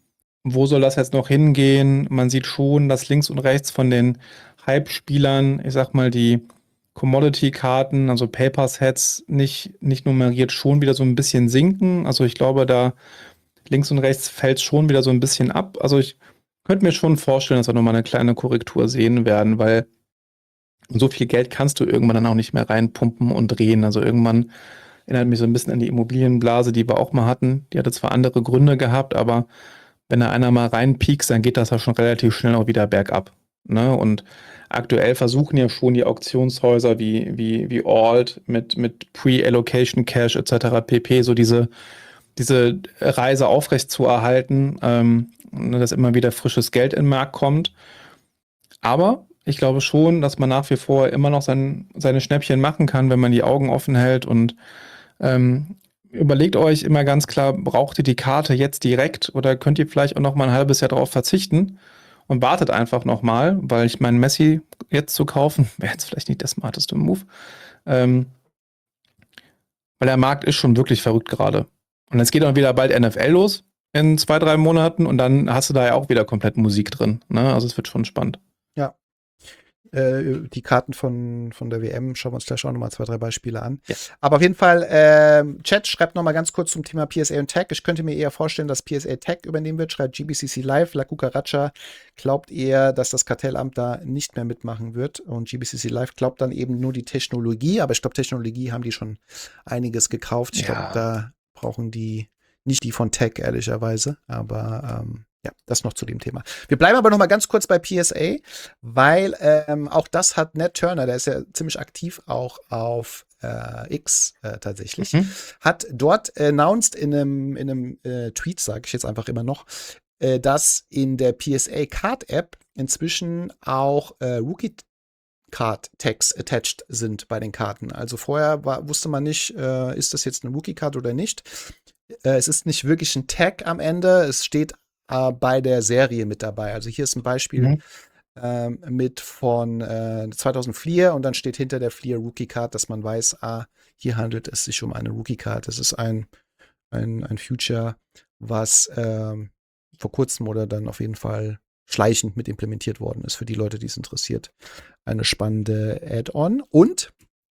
wo soll das jetzt noch hingehen? Man sieht schon, dass links und rechts von den Hype-Spielern, ich sag mal, die Commodity-Karten, also Paper-Sets, nicht, nicht nummeriert, schon wieder so ein bisschen sinken. Also ich glaube, da links und rechts fällt es schon wieder so ein bisschen ab. Also ich könnte mir schon vorstellen, dass wir nochmal eine kleine Korrektur sehen werden, weil so viel Geld kannst du irgendwann dann auch nicht mehr reinpumpen und drehen. Also irgendwann erinnert mich so ein bisschen an die Immobilienblase, die wir auch mal hatten. Die hatte zwar andere Gründe gehabt, aber wenn da einer mal reinpiekst, dann geht das ja schon relativ schnell auch wieder bergab. Ne? Und aktuell versuchen ja schon die Auktionshäuser wie, wie, wie Alt mit, mit Pre-Allocation Cash et cetera pp. so diese diese Reise aufrecht zu erhalten, ähm, dass immer wieder frisches Geld in den Markt kommt. Aber ich glaube schon, dass man nach wie vor immer noch sein, seine Schnäppchen machen kann, wenn man die Augen offen hält und ähm, überlegt euch immer ganz klar, braucht ihr die Karte jetzt direkt oder könnt ihr vielleicht auch noch mal ein halbes Jahr darauf verzichten und wartet einfach noch mal, weil ich meine, Messi jetzt zu kaufen, wäre jetzt vielleicht nicht der smarteste Move, ähm, weil der Markt ist schon wirklich verrückt gerade. Und jetzt geht auch wieder bald N F L los in zwei, drei Monaten und dann hast du da ja auch wieder komplett Musik drin. Ne? Also es wird schon spannend. Ja. Äh, die Karten von, von der W M, schauen wir uns gleich auch nochmal zwei, drei Beispiele an. Ja. Aber auf jeden Fall, äh, Chat schreibt nochmal ganz kurz zum Thema P S A und Tech. Ich könnte mir eher vorstellen, dass P S A Tech übernehmen wird, schreibt G B C C Live. La Cucaracha glaubt eher, dass das Kartellamt da nicht mehr mitmachen wird. Und G B C C Live glaubt dann eben nur die Technologie. Aber ich glaube, Technologie haben die schon einiges gekauft. Ich ja. glaube, da brauchen die nicht die von Tech, ehrlicherweise. Aber ähm, ja, das noch zu dem Thema. Wir bleiben aber noch mal ganz kurz bei P S A, weil ähm, auch das hat Ned Turner, der ist ja ziemlich aktiv auch auf äh, X äh, tatsächlich, mhm. hat dort announced in einem, in einem äh, Tweet, sage ich jetzt einfach immer noch, äh, dass in der P S A Card App inzwischen auch äh, Rookie Card Tags attached sind bei den Karten. Also vorher war, wusste man nicht, äh, ist das jetzt eine Rookie Card oder nicht. Äh, es ist nicht wirklich ein Tag am Ende, es steht äh, bei der Serie mit dabei. Also hier ist ein Beispiel mhm. ähm, mit von äh, zweitausendvier und dann steht hinter der Fleer Rookie Card, dass man weiß, ah, hier handelt es sich um eine Rookie Card. Das ist ein, ein, ein Feature, was ähm, vor kurzem oder dann auf jeden Fall schleichend mit implementiert worden ist für die Leute, die es interessiert. Eine spannende Add-on. Und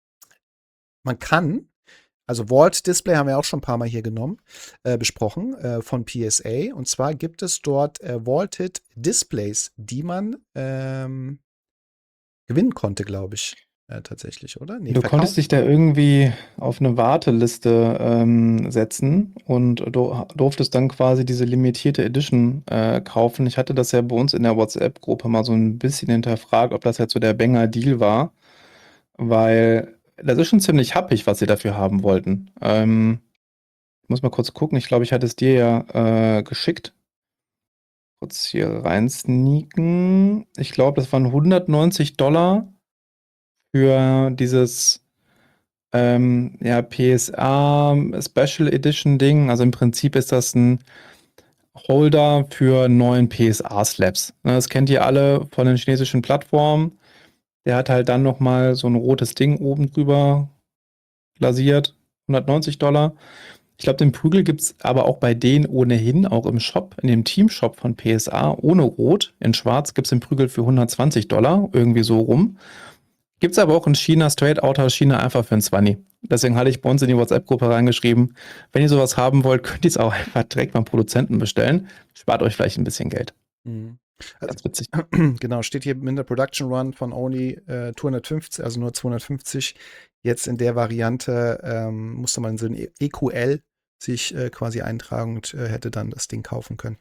man kann, also Vault Display haben wir auch schon ein paar Mal hier genommen, äh, besprochen, äh, von P S A. Und zwar gibt es dort äh, Vaulted Displays, die man ähm, gewinnen konnte, glaube ich. äh, tatsächlich, oder? Nee, Du verkauft. konntest dich da irgendwie auf eine Warteliste ähm, setzen und du durftest dann quasi diese limitierte Edition äh, kaufen. Ich hatte das ja bei uns in der WhatsApp-Gruppe mal so ein bisschen hinterfragt, ob das jetzt so der Banger-Deal war, weil das ist schon ziemlich happig, was sie dafür haben wollten. Ähm, ich muss mal kurz gucken, ich glaube, ich hatte es dir ja äh, geschickt. Kurz hier rein sneaken. Ich glaube, das waren hundertneunzig Dollar für dieses ähm, ja, P S A Special Edition Ding. Also im Prinzip ist das ein Holder für neuen P S A Slabs. Ne, das kennt ihr alle von den chinesischen Plattformen. Der hat halt dann nochmal so ein rotes Ding oben drüber glasiert. hundertneunzig Dollar. Ich glaube, den Prügel gibt es aber auch bei denen ohnehin, auch im Shop, in dem Team-Shop von P S A, ohne Rot. In Schwarz gibt es den Prügel für hundertzwanzig Dollar, irgendwie so rum. Gibt es aber auch in China, straight out aus China, einfach für ein zwanzig. Deswegen hatte ich bei uns in die WhatsApp-Gruppe reingeschrieben, wenn ihr sowas haben wollt, könnt ihr es auch einfach direkt beim Produzenten bestellen. Spart euch vielleicht ein bisschen Geld. Mhm. Ganz witzig. Genau, steht hier in der Production Run von only äh, zweihundertfünfzig, also nur zweihundertfünfzig. Jetzt in der Variante ähm, musste man so ein E Q L sich äh, quasi eintragen und äh, hätte dann das Ding kaufen können.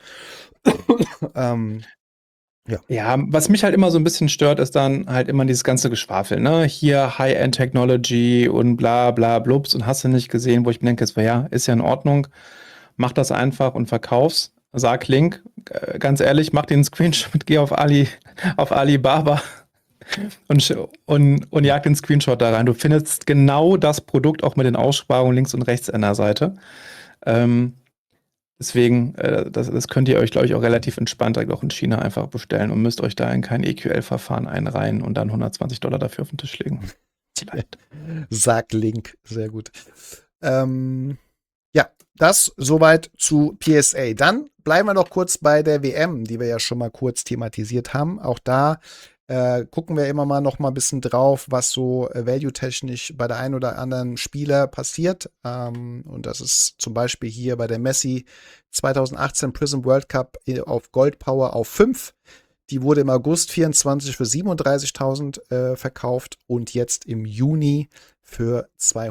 ähm, Ja, was mich halt immer so ein bisschen stört, ist dann halt immer dieses ganze Geschwafel, ne? Hier High-End Technology und bla bla blubs und hast du nicht gesehen, wo ich mir denke, jetzt, ja, ist ja in Ordnung. Mach das einfach und verkauf's. Sag Link, äh, ganz ehrlich, mach den Screenshot, geh auf Ali, auf Alibaba und, sch- und, und jag den Screenshot da rein. Du findest genau das Produkt auch mit den Aussparungen links und rechts an der Seite. Ähm, Deswegen, äh, das, das könnt ihr euch, glaube ich, auch relativ entspannt direkt auch in China einfach bestellen und müsst euch da in kein E Q L-Verfahren einreihen und dann hundertzwanzig Dollar dafür auf den Tisch legen. Vielleicht. Sag Link, sehr gut. Ähm, ja, das soweit zu P S A. Dann bleiben wir noch kurz bei der W M, die wir ja schon mal kurz thematisiert haben. Auch da äh, gucken wir immer mal noch mal ein bisschen drauf, was so äh, value-technisch bei der einen oder anderen Spieler passiert. Ähm, und das ist zum Beispiel hier bei der Messi zweitausendachtzehn Prism World Cup auf Gold Power auf fünf. Die wurde im August vierundzwanzig für siebenunddreißigtausend äh, verkauft und jetzt im Juni für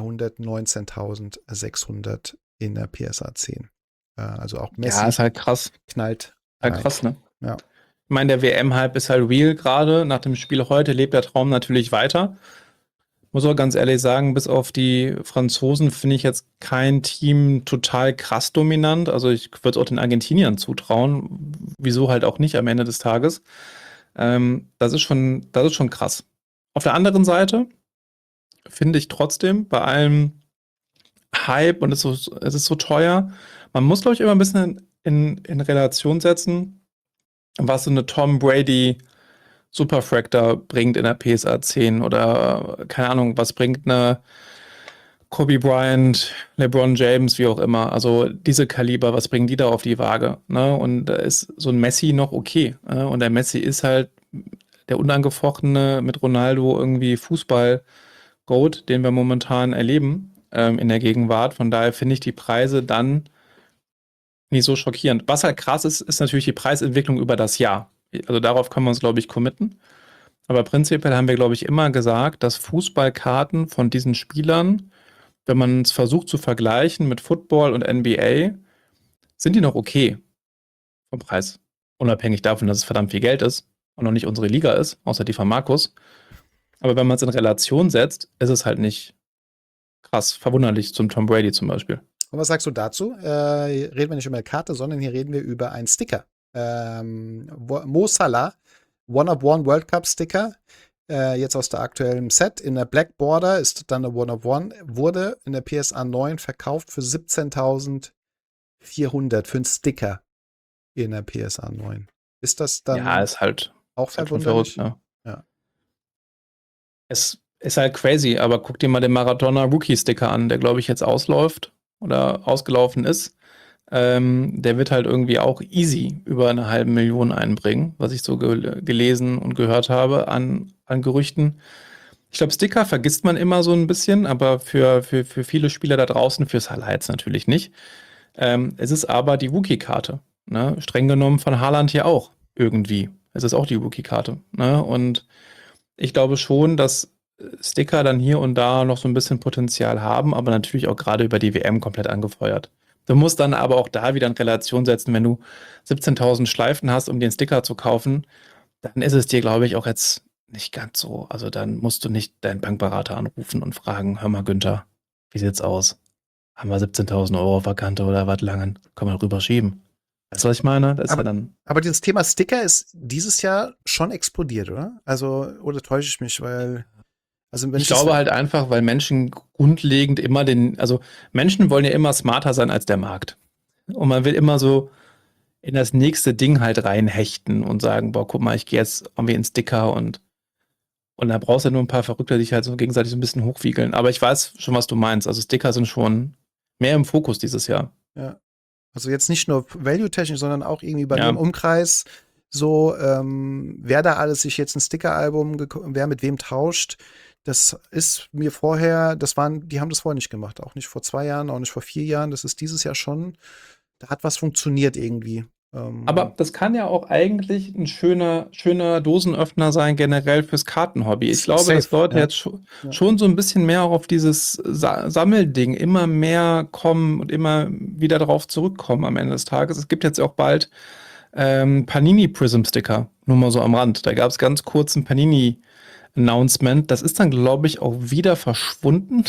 zweihundertneunzehntausendsechshundert in der P S A zehn. Äh, also auch Messi Ja, ist halt krass. knallt Halt rein. krass, ne? Ja. Ich meine, der W M-Hype ist halt real gerade. Nach dem Spiel heute lebt der Traum natürlich weiter. Muss auch ganz ehrlich sagen, bis auf die Franzosen finde ich jetzt kein Team total krass dominant. Also ich würde es auch den Argentiniern zutrauen. Wieso halt auch nicht am Ende des Tages. Ähm, das ist schon, das ist schon krass. Auf der anderen Seite finde ich trotzdem bei allem Hype und es ist so, es ist so teuer. Man muss, glaube ich, immer ein bisschen in, in Relation setzen, was so eine Tom Brady Superfractor bringt in der P S A zehn oder keine Ahnung, was bringt eine Kobe Bryant, LeBron James, wie auch immer. Also diese Kaliber, was bringen die da auf die Waage? Ne? Und da ist so ein Messi noch okay. Ne? Und der Messi ist halt der unangefochtene mit Ronaldo irgendwie Fußball-Goat, den wir momentan erleben ähm, in der Gegenwart. Von daher finde ich die Preise dann nicht so schockierend. Was halt krass ist, ist natürlich die Preisentwicklung über das Jahr. Also darauf können wir uns, glaube ich, committen. Aber prinzipiell haben wir, glaube ich, immer gesagt, dass Fußballkarten von diesen Spielern, wenn man es versucht zu vergleichen mit Football und N B A, sind die noch okay vom Preis. Unabhängig davon, dass es verdammt viel Geld ist und noch nicht unsere Liga ist, außer die von Markus. Aber wenn man es in Relation setzt, ist es halt nicht krass verwunderlich zum Tom Brady zum Beispiel. Und was sagst du dazu? Äh, reden wir nicht über eine Karte, sondern hier reden wir über einen Sticker. Ähm, Mo Salah, One-of-One World Cup Sticker, äh, jetzt aus der aktuellen Set in der Black Border, ist dann eine One-of-One, wurde in der P S A neun verkauft für siebzehntausendvierhundert für einen Sticker in der P S A neun. Ist das dann Ja, ist halt, auch ist halt schon verwunderlich? verrückt, ne? Ja. Es ist halt crazy, aber guck dir mal den Maradona Rookie-Sticker an, der, glaube ich, jetzt ausläuft oder ausgelaufen ist. Ähm, der wird halt irgendwie auch easy über eine halbe Million einbringen, was ich so ge gelesen und gehört habe an, an Gerüchten. Ich glaube, Sticker vergisst man immer so ein bisschen, aber für, für, für viele Spieler da draußen, fürs Highlights natürlich nicht. Ähm, es ist aber die Rookie-Karte. Ne? Streng genommen von Haaland hier auch irgendwie. Es ist auch die Rookie-Karte. Ne? Und ich glaube schon, dass Sticker dann hier und da noch so ein bisschen Potenzial haben, aber natürlich auch gerade über die W M komplett angefeuert. Du musst dann aber auch da wieder in Relation setzen, wenn du siebzehntausend Schleifen hast, um dir einen Sticker zu kaufen, dann ist es dir, glaube ich, auch jetzt nicht ganz so. Also dann musst du nicht deinen Bankberater anrufen und fragen, hör mal, Günther, wie sieht's aus? Haben wir siebzehntausend Euro auf der Kante oder was langen? Können wir rüberschieben. Weißt du, was ich meine? Das ist Aber, ja dann. aber dieses Thema Sticker ist dieses Jahr schon explodiert, oder? Also, oder täusche ich mich, weil, also wenn Ich ich das, glaube halt einfach, weil Menschen grundlegend immer den, also Menschen wollen ja immer smarter sein als der Markt. Und man will immer so in das nächste Ding halt reinhechten und sagen, boah, guck mal, ich gehe jetzt irgendwie in Sticker und, und da brauchst du ja nur ein paar Verrückte, die sich halt so gegenseitig so ein bisschen hochwiegeln. Aber ich weiß schon, was du meinst. Also Sticker sind schon mehr im Fokus dieses Jahr. ja, also jetzt nicht nur value-technisch, sondern auch irgendwie bei Ja. mir im Umkreis, so, ähm, wer da alles sich jetzt ein Sticker-Album, geko- wer mit wem tauscht, das ist mir vorher, das waren, die haben das vorher nicht gemacht, auch nicht vor zwei Jahren, auch nicht vor vier Jahren, das ist dieses Jahr schon, da hat was funktioniert irgendwie. Ähm, Aber das kann ja auch eigentlich ein schöner, schöner Dosenöffner sein, generell fürs Kartenhobby. Ich glaube, dass safe, Leute ja. jetzt schon, Ja. schon so ein bisschen mehr auch auf dieses Sa Sammelding immer mehr kommen und immer wieder darauf zurückkommen am Ende des Tages. Es gibt jetzt auch bald ähm, Panini Prism Sticker, nur mal so am Rand. Da gab es ganz kurz ein Panini Announcement. Das ist dann, glaube ich, auch wieder verschwunden.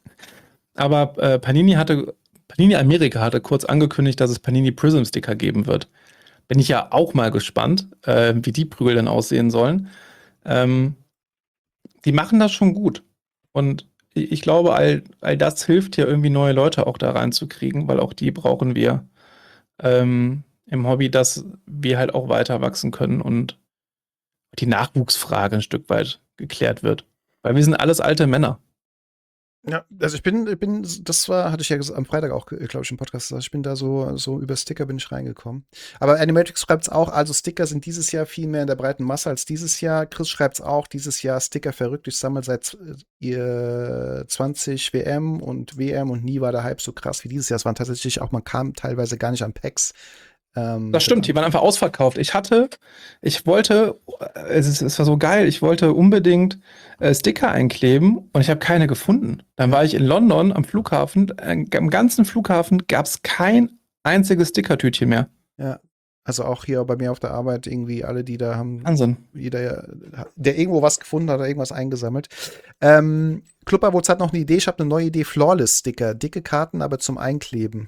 Aber äh, Panini hatte, Panini Amerika hatte kurz angekündigt, dass es Panini Prism Sticker geben wird. Bin ich ja auch mal gespannt, äh, wie die Prügel dann aussehen sollen. Ähm, die machen das schon gut. Und ich ich glaube, all, all das hilft ja irgendwie neue Leute auch da reinzukriegen, weil auch die brauchen wir ähm, im Hobby, dass wir halt auch weiter wachsen können und die Nachwuchsfrage ein Stück weit geklärt wird. Weil wir sind alles alte Männer. Ja, also ich bin, ich bin, das war, hatte ich ja ges- am Freitag auch, glaube ich, im Podcast gesagt, ich bin da so, so über Sticker bin ich reingekommen. Aber Animatrix schreibt es auch, also Sticker sind dieses Jahr viel mehr in der breiten Masse als dieses Jahr. Chris schreibt es auch, dieses Jahr Sticker verrückt. Ich sammle seit äh, ihr zwanzig W M und W M und nie war der Hype so krass wie dieses Jahr. Es waren tatsächlich auch, man kam teilweise gar nicht an Packs. Ähm, Das stimmt, die waren einfach ausverkauft. Ich hatte, ich wollte, es, ist, es war so geil, ich wollte unbedingt äh, Sticker einkleben und ich habe keine gefunden. Dann war ich in London am Flughafen, äh, am ganzen Flughafen gab es kein einziges Stickertütchen mehr. Ja, also auch hier bei mir auf der Arbeit irgendwie alle, die da haben, Wahnsinn. jeder, der irgendwo was gefunden hat oder irgendwas eingesammelt. Ähm, Klubberwurz hat noch eine Idee, ich habe eine neue Idee, Flawless-Sticker, dicke Karten, aber zum Einkleben.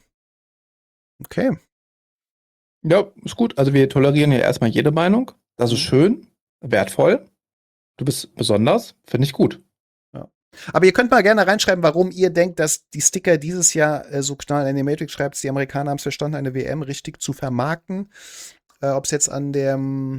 Okay. Ja, ist gut. Also wir tolerieren ja erstmal jede Meinung. Das ist Mhm. schön, wertvoll. Du bist besonders, finde ich gut. Aber ihr könnt mal gerne reinschreiben, warum ihr denkt, dass die Sticker dieses Jahr äh, so knallen. Animatrix schreibt, die Amerikaner haben es verstanden, eine W M richtig zu vermarkten. Äh, Ob es jetzt an der,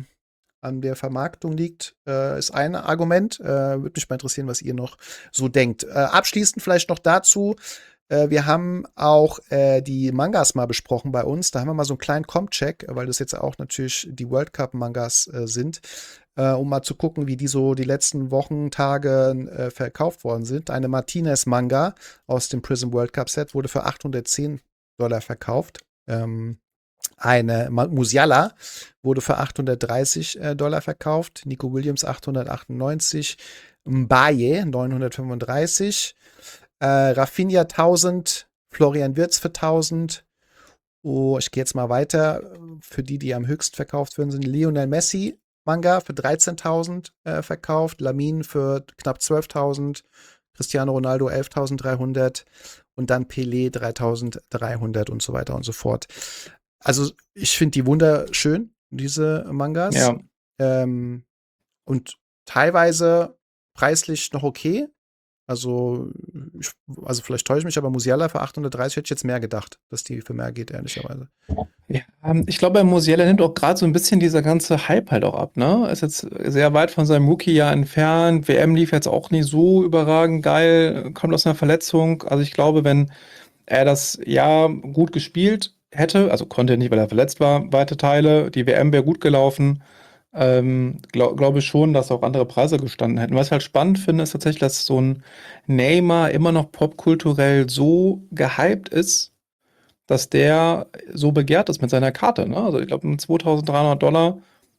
an der Vermarktung liegt, äh, ist ein Argument. Äh, Würde mich mal interessieren, was ihr noch so denkt. Äh, abschließend vielleicht noch dazu. Äh, wir haben auch äh, die Mangas mal besprochen bei uns. Da haben wir mal so einen kleinen Comp-Check, weil das jetzt auch natürlich die World Cup-Mangas äh, sind, äh, um mal zu gucken, wie die so die letzten Wochen, Tage äh, verkauft worden sind. Eine Martinez-Manga aus dem Prism World Cup Set wurde für achthundertzehn Dollar verkauft. Ähm, eine Ma- Musiala wurde für achthundertdreißig äh, Dollar verkauft. Nico Williams achthundertachtundneunzig. Mbaye neunhundertfünfunddreißig. Äh, Rafinha tausend. Florian Wirtz für tausend. Oh, ich gehe jetzt mal weiter. Für die, die am höchsten verkauft werden, sind Lionel Messi Manga für dreizehntausend äh, verkauft. Lamin für knapp zwölftausend. Cristiano Ronaldo elftausenddreihundert. Und dann Pelé dreitausenddreihundert und so weiter und so fort. Also, ich finde die wunderschön, diese Mangas. Ja. Ähm, und teilweise preislich noch okay. Also, ich, also vielleicht täusche ich mich, aber Musiala für achthundertdreißig hätte ich jetzt mehr gedacht, dass die für mehr geht, ehrlicherweise. Ja, ähm, ich glaube, bei Musiala nimmt auch gerade so ein bisschen dieser ganze Hype halt auch ab, ne? Ist jetzt sehr weit von seinem Rookie-Jahr entfernt. W M lief jetzt auch nicht so überragend geil, kommt aus einer Verletzung. Also ich glaube, wenn er das Jahr gut gespielt hätte, also konnte er nicht, weil er verletzt war, weite Teile, die W M wäre gut gelaufen, ähm, glaube glaub ich schon, dass auch andere Preise gestanden hätten. Was ich halt spannend finde, ist tatsächlich, dass so ein Neymar immer noch popkulturell so gehypt ist, dass der so begehrt ist mit seiner Karte. Ne? Also ich glaube, mit zweitausenddreihundert Dollar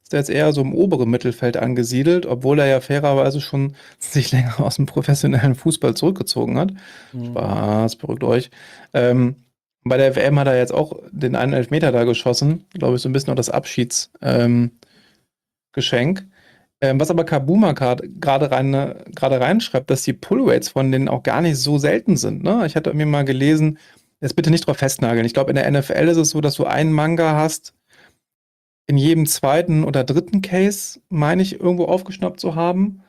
ist er jetzt eher so im oberen Mittelfeld angesiedelt, obwohl er ja fairerweise schon sich länger aus dem professionellen Fußball zurückgezogen hat. Mhm. Spaß, beruhigt euch. Ähm, bei der W M hat er jetzt auch den einen Elfmeter da geschossen, glaube ich, so ein bisschen auch das Abschiedsgeschenk. Ähm, Geschenk. Ähm, was aber Kabuma gerade rein, gerade reinschreibt, dass die Pull-Rates von denen auch gar nicht so selten sind. Ne? Ich hatte mir mal gelesen, jetzt bitte nicht drauf festnageln. Ich glaube, in der N F L ist es so, dass du einen Manga hast, in jedem zweiten oder dritten Case, meine ich, irgendwo aufgeschnappt zu haben.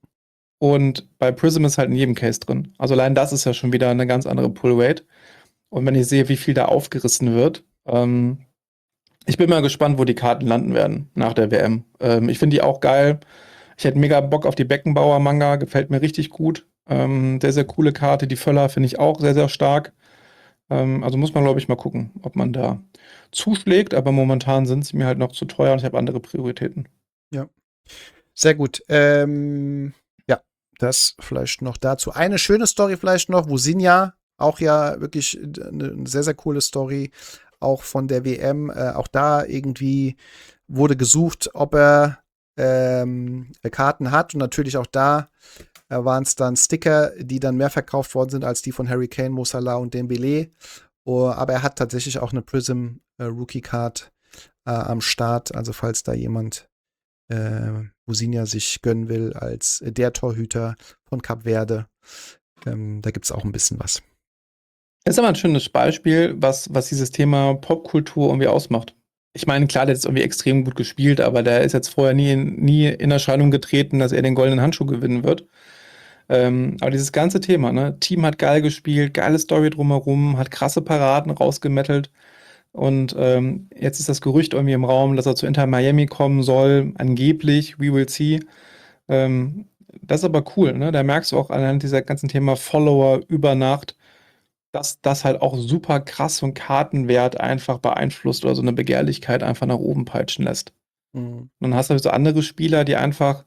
Und bei Prism ist halt in jedem Case drin. Also allein das ist ja schon wieder eine ganz andere Pull-Rate. Und wenn ich sehe, wie viel da aufgerissen wird, ähm, ich bin mal gespannt, wo die Karten landen werden nach der W M. Ähm, ich finde die auch geil. Ich hätte mega Bock auf die Beckenbauer-Manga, gefällt mir richtig gut. Ähm, sehr, sehr coole Karte. Die Völler finde ich auch sehr, sehr stark. Ähm, also muss man, glaube ich, mal gucken, ob man da zuschlägt. Aber momentan sind sie mir halt noch zu teuer und ich habe andere Prioritäten. Ja, sehr gut. Ähm, ja, das vielleicht noch dazu. Eine schöne Story vielleicht noch, wo Sinja, auch ja wirklich eine sehr, sehr coole Story, auch von der W M. Äh, auch da irgendwie wurde gesucht, ob er ähm, Karten hat. Und natürlich auch da äh, waren es dann Sticker, die dann mehr verkauft worden sind als die von Harry Kane, Mo Salah und Dembélé. Oh, aber er hat tatsächlich auch eine Prism äh, Rookie Card äh, am Start. Also falls da jemand äh, Businja sich gönnen will als äh, der Torhüter von Kap Verde, ähm, da gibt es auch ein bisschen was. Das ist aber ein schönes Beispiel, was, was dieses Thema Popkultur irgendwie ausmacht. Ich meine, klar, der hat jetzt irgendwie extrem gut gespielt, aber der ist jetzt vorher nie, nie in Erscheinung getreten, dass er den goldenen Handschuh gewinnen wird. Ähm, aber dieses ganze Thema, ne, Team hat geil gespielt, geile Story drumherum, hat krasse Paraden rausgemettelt. Und ähm, jetzt ist das Gerücht irgendwie im Raum, dass er zu Inter Miami kommen soll, angeblich, we will see. Ähm, das ist aber cool, ne? Da merkst du auch anhand dieser ganzen Thema Follower über Nacht, dass das halt auch super krass so einen Kartenwert einfach beeinflusst oder so eine Begehrlichkeit einfach nach oben peitschen lässt. Mhm. Und dann hast du so andere Spieler, die einfach,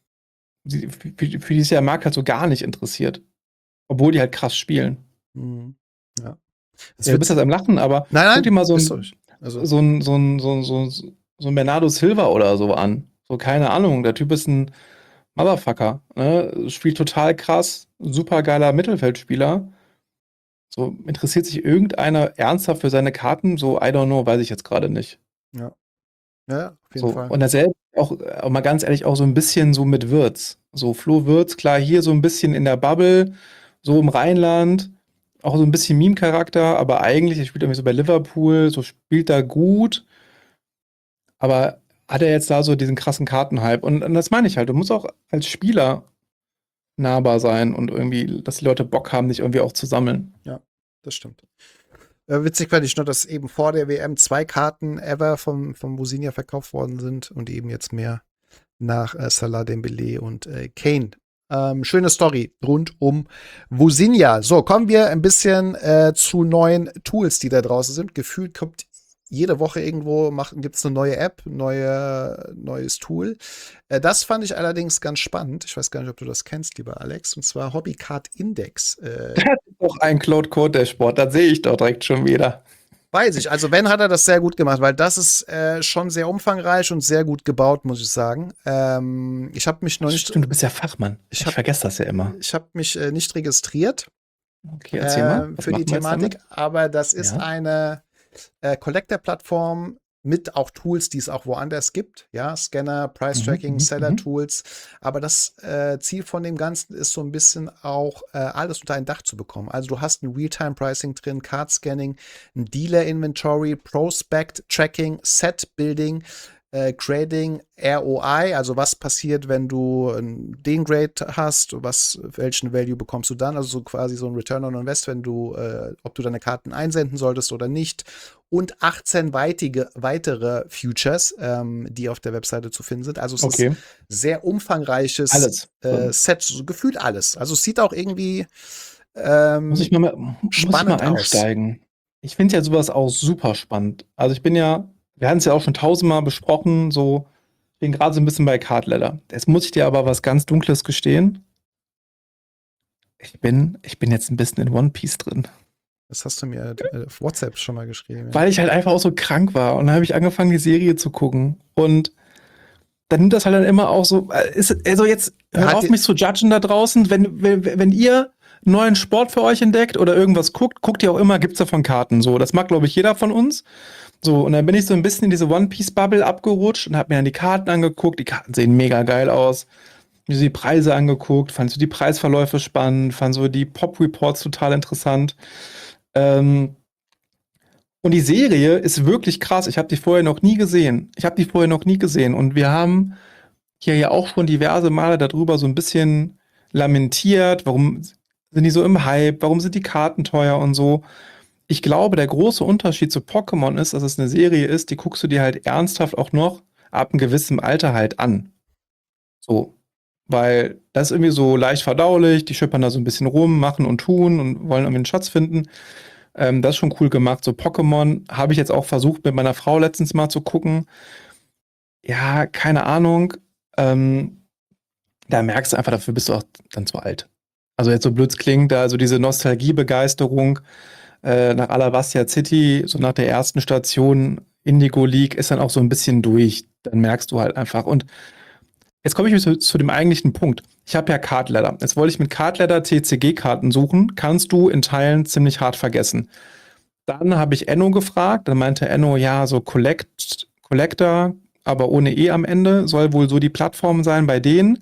die, für, für die ist ja der Markt halt so gar nicht interessiert. Obwohl die halt krass spielen. Mhm. Ja. Das Ja, du bist halt am Lachen, aber nein, nein, guck dir mal so ist ein, so. Also, so ein, so ein, so ein, so ein, so ein Bernardo Silva oder so an. So, keine Ahnung, der Typ ist ein Motherfucker. Ne? Spielt total krass, super geiler Mittelfeldspieler. So, interessiert sich irgendeiner ernsthaft für seine Karten? So, I don't know, weiß ich jetzt gerade nicht. ja. Ja, auf jeden So, Fall. und dasselbe auch, auch mal ganz ehrlich, auch so ein bisschen so mit Würz. So, Flo Würz, klar, hier so ein bisschen in der Bubble, so im Rheinland, auch so ein bisschen Meme-Charakter, aber eigentlich, er spielt irgendwie so bei Liverpool, so spielt er gut, aber hat er jetzt da so diesen krassen Kartenhype? Und, und das meine ich halt, du musst auch als Spieler nahbar sein und irgendwie, dass die Leute Bock haben, dich irgendwie auch zu sammeln. Ja, das stimmt. Äh, witzig fand ich nur, dass eben vor der W M zwei Karten ever vom, vom Businja verkauft worden sind und eben jetzt mehr nach äh, Salah, Dembélé und äh, Kane. Ähm, schöne Story rund um Businja. So, kommen wir ein bisschen äh, zu neuen Tools, die da draußen sind. Gefühlt kommt jede Woche irgendwo, gibt es eine neue App, neue, neues Tool. Äh, das fand ich allerdings ganz spannend. Ich weiß gar nicht, ob du das kennst, lieber Alex. Und zwar Hobbycard Index. Äh, Das ist doch ein Cloud-Code-Dashboard, das sehe ich doch direkt schon wieder. Weiß ich. Also Ben hat er das sehr gut gemacht, weil das ist äh, schon sehr umfangreich und sehr gut gebaut, muss ich sagen. Ähm, ich habe mich noch nicht. Stimmt, du bist ja Fachmann. Ich, Ich, hab, vergesse das ja immer. Ich habe mich äh, nicht registriert Okay, erzähl mal. äh, für die Thematik, aber das ist Ja. eine äh, Collector-Plattform mit auch Tools, die es auch woanders gibt. Ja, Scanner, Price-Tracking, Mhm, Seller-Tools. Aber das äh, Ziel von dem Ganzen ist so ein bisschen auch äh, alles unter ein Dach zu bekommen. Also du hast ein Real-Time-Pricing drin, Card-Scanning, ein Dealer-Inventory, Prospect-Tracking, Set-Building, äh, Grading, R O I, also was passiert, wenn du den Grade hast, was, welchen Value bekommst du dann, also so quasi so ein Return on Invest, wenn du, äh, ob du deine Karten einsenden solltest oder nicht, und achtzehn weitige, weitere Futures, ähm, die auf der Webseite zu finden sind. Also es Okay. ist sehr umfangreiches Alles. äh, Set, so gefühlt alles. Also es sieht auch irgendwie ähm, Muss ich mal, muss ich spannend mal einsteigen. Ich finde ja sowas auch super spannend. Also ich bin ja, wir hatten es ja auch schon tausendmal besprochen, so, ich bin gerade so ein bisschen bei Card Ladder. Jetzt muss ich dir aber was ganz Dunkles gestehen. Ich bin, ich bin jetzt ein bisschen in One Piece drin. Das hast du mir äh, auf WhatsApp schon mal geschrieben. Ja. Weil ich halt einfach auch so krank war. Und dann habe ich angefangen, die Serie zu gucken. Und dann nimmt das halt dann immer auch so, äh, ist, also jetzt hört Hat auf die- mich zu judgen da draußen, wenn, wenn, wenn ihr einen neuen Sport für euch entdeckt oder irgendwas guckt, guckt ihr auch immer, gibt's davon Karten, so, das mag, glaube ich, jeder von uns, so, und dann bin ich so ein bisschen in diese One-Piece-Bubble abgerutscht und hab mir dann die Karten angeguckt, die Karten sehen mega geil aus, mir so die Preise angeguckt, fand so die Preisverläufe spannend, fand so die Pop-Reports total interessant, ähm, und die Serie ist wirklich krass. Ich habe die vorher noch nie gesehen. Ich habe die vorher noch nie gesehen. Und wir haben hier ja auch schon diverse Male darüber so ein bisschen lamentiert. Warum sind die so im Hype? Warum sind die Karten teuer und so? Ich glaube, der große Unterschied zu Pokémon ist, dass es eine Serie ist, die guckst du dir halt ernsthaft auch noch ab einem gewissen Alter halt an. So. Weil das ist irgendwie so leicht verdaulich. Die schippern da so ein bisschen rum, machen und tun und wollen irgendwie einen Schatz finden. Ähm, das ist schon cool gemacht. So Pokémon habe ich jetzt auch versucht, mit meiner Frau letztens mal zu gucken. Ja, keine Ahnung. Ähm, da merkst du einfach, dafür bist du auch dann zu alt. Also jetzt so blöd es klingt, also diese Nostalgiebegeisterung äh, nach Alabastia City, so nach der ersten Station Indigo League, ist dann auch so ein bisschen durch. Dann merkst du halt einfach. Und jetzt komme ich zu, zu dem eigentlichen Punkt. Ich habe ja Card Ladder. Jetzt wollte ich mit Card Ladder T C G-Karten suchen. Kannst du in Teilen ziemlich hart vergessen. Dann habe ich Enno gefragt. Dann meinte Enno, ja, so Collect, Collector, aber ohne E am Ende, soll wohl so die Plattform sein bei denen.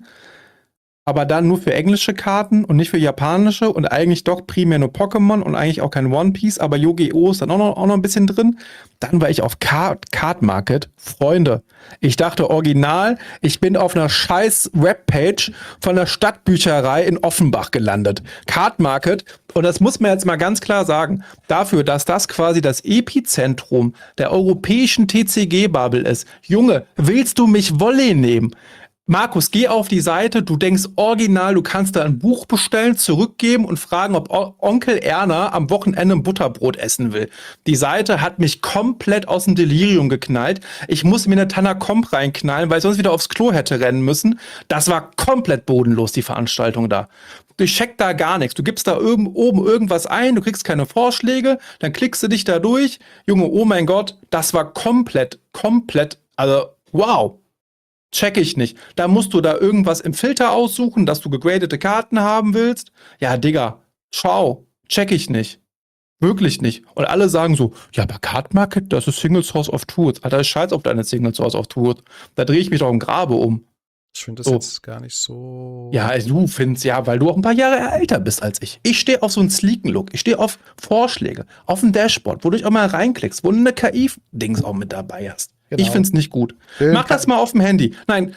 Aber dann nur für englische Karten und nicht für japanische und eigentlich doch primär nur Pokémon und eigentlich auch kein One Piece, aber Yu-Gi-Oh! Ist dann auch noch, auch noch ein bisschen drin. Dann war ich auf Card, Card Market. Freunde, ich dachte original, ich bin auf einer scheiß Webpage von der Stadtbücherei in Offenbach gelandet. Card Market, und das muss man jetzt mal ganz klar sagen, dafür, dass das quasi das Epizentrum der europäischen T C G-Bubble ist. Junge, willst du mich Volley nehmen? Markus, geh auf die Seite, du denkst original, du kannst da ein Buch bestellen, zurückgeben und fragen, ob O- Onkel Erna am Wochenende ein Butterbrot essen will. Die Seite hat mich komplett aus dem Delirium geknallt. Ich musste mir eine Tanakomp reinknallen, weil ich sonst wieder aufs Klo hätte rennen müssen. Das war komplett bodenlos, die Veranstaltung da. Du checkst da gar nichts. Du gibst da oben, oben irgendwas ein, du kriegst keine Vorschläge, dann klickst du dich da durch. Junge, oh mein Gott, das war komplett, komplett, also wow. Check ich nicht. Da musst du da irgendwas im Filter aussuchen, dass du gegradete Karten haben willst. Ja, Digga, schau, check ich nicht. Wirklich nicht. Und alle sagen so, ja, aber Card Market, das ist Single Source of Truth. Alter, scheiß auf deine Single Source of Truth. Da drehe ich mich doch im Grabe um. Ich finde das So. jetzt gar nicht so. Ja, du findest ja, weil du auch ein paar Jahre älter bist als ich. Ich stehe auf so einen sleeken Look. Ich stehe auf Vorschläge, auf ein Dashboard, wo du dich auch mal reinklickst, wo du eine K I-Dings auch mit dabei hast. Genau. Ich find's nicht gut. Schön Mach das mal auf dem Handy. Nein,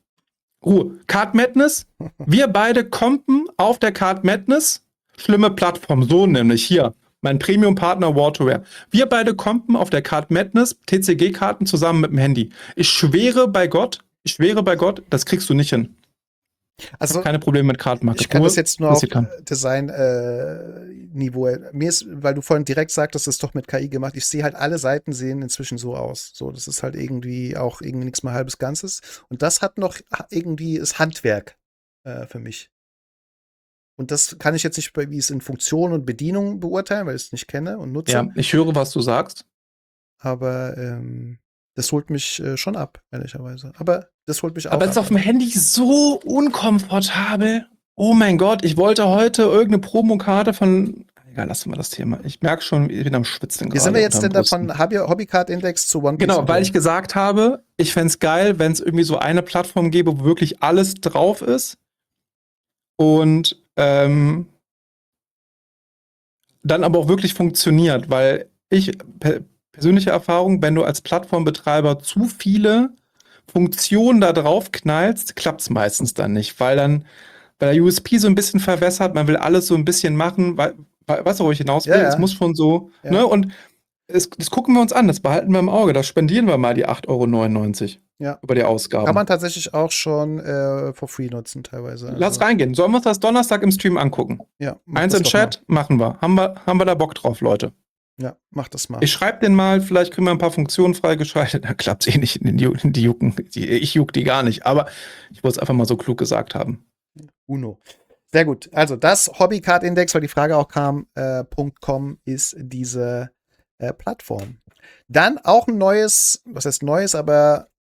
Ruhe. Card Madness. Wir beide kompen auf der Card Madness. Schlimme Plattform, so nämlich hier. Mein Premium-Partner Waterware. Wir beide kompen auf der Card Madness T C G-Karten zusammen mit dem Handy. Ich schwere bei Gott, ich schwere bei Gott, das kriegst du nicht hin. Also, Keine Probleme mit Card Market. ich kann Ruhe, das jetzt nur was auf ich kann. Design-Niveau. Mir ist, weil du vorhin direkt sagtest, das ist doch mit K I gemacht. Ich sehe halt, alle Seiten sehen inzwischen so aus. So, das ist halt irgendwie auch irgendwie nichts mehr halbes Ganzes. Und das hat noch irgendwie das Handwerk äh, für mich. Und das kann ich jetzt nicht, wie es in Funktion und Bedienung beurteilen, weil ich es nicht kenne und nutze. Ja, ich höre, was du sagst. Aber ähm, das holt mich äh, schon ab, ehrlicherweise. Aber das holt mich auch Aber es ist ab. auf dem Handy so unkomfortabel. Oh mein Gott, ich wollte heute irgendeine Promokarte von. Egal, lassen wir das Thema. Ich merke schon, ich bin am Schwitzen gerade. Wie sind wir jetzt denn unterm Brüsten. davon Hobby- Hobbycard-Index zu One Piece? Genau, weil ich gesagt habe, ich fände es geil, wenn es irgendwie so eine Plattform gäbe, wo wirklich alles drauf ist. Und ähm, dann aber auch wirklich funktioniert, weil ich, per, persönliche Erfahrung, wenn du als Plattformbetreiber zu viele Funktionen da drauf knallst, klappt es meistens dann nicht, weil dann, weil der U S P so ein bisschen verwässert, man will alles so ein bisschen machen, weil, weil weißt du, wo ich hinaus will? Ja, ja. Es muss schon so, Ja. ne, und es, das gucken wir uns an, das behalten wir im Auge, da spendieren wir mal die acht Euro neunundneunzig Ja. über die Ausgaben. Kann man tatsächlich auch schon äh, for free nutzen, teilweise. Also, Lass reingehen. Sollen wir uns das Donnerstag im Stream angucken? Ja, mach Eins das im doch Chat, machen wir. Haben wir. Haben wir da Bock drauf, Leute? Mal. Ja, mach das mal. Ich schreibe den mal, vielleicht kriegen wir ein paar Funktionen freigeschaltet. Da klappt es eh nicht. Die, die jucken. Die, ich juck die gar nicht. Aber ich wollte es einfach mal so klug gesagt haben. Uno. Sehr gut. Also das Hobbycard-Index, weil die Frage auch kam, äh, .com ist diese äh, Plattform. Dann auch ein neues, was heißt neues, aber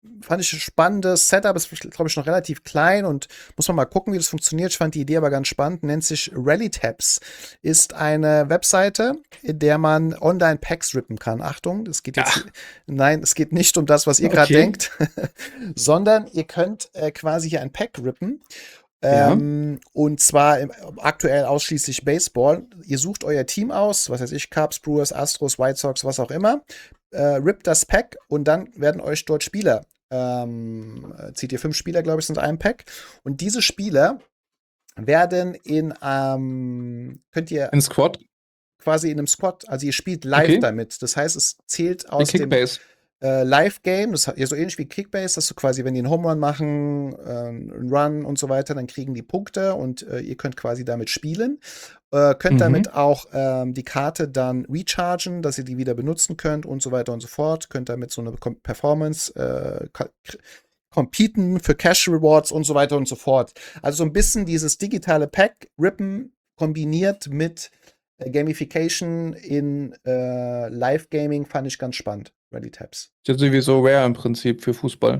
fand ich ein spannendes Setup. Ist, glaube ich, noch relativ klein und muss man mal gucken, wie das funktioniert. Ich fand die Idee aber ganz spannend. Nennt sich Rally Tabs. Ist eine Webseite, in der man Online-Packs rippen kann. Achtung, das geht jetzt. Ach. Nein, es geht nicht um das, was ihr gerade Okay. denkt, sondern ihr könnt äh, quasi hier ein Pack rippen. Ja. Ähm, und zwar im, aktuell ausschließlich Baseball. Ihr sucht euer Team aus, was weiß ich, Cubs, Brewers, Astros, White Sox, was auch immer. Äh, rippt das Pack und dann werden euch dort Spieler, ähm, zieht ihr fünf Spieler, glaube ich, sind ein Pack. Und diese Spieler werden in, ähm, könnt ihr In Squad, quasi in einem Squad, also ihr spielt live Okay. damit. Das heißt, es zählt die aus dem Kickbase. äh, Live-Game, das hat ja so ähnlich wie Kickbase, dass du quasi, wenn die einen Home Run machen, äh, einen Run und so weiter, dann kriegen die Punkte und äh, ihr könnt quasi damit spielen. Äh, könnt Mhm. damit auch ähm, die Karte dann rechargen, dass ihr die wieder benutzen könnt und so weiter und so fort. Könnt damit so eine Kom- Performance äh, ka- k- competen für Cash Rewards und so weiter und so fort. Also so ein bisschen dieses digitale Pack-Rippen kombiniert mit äh, Gamification in äh, Live-Gaming fand ich ganz spannend. Rally Tabs. Ist ja sowieso Rare im Prinzip für Fußball.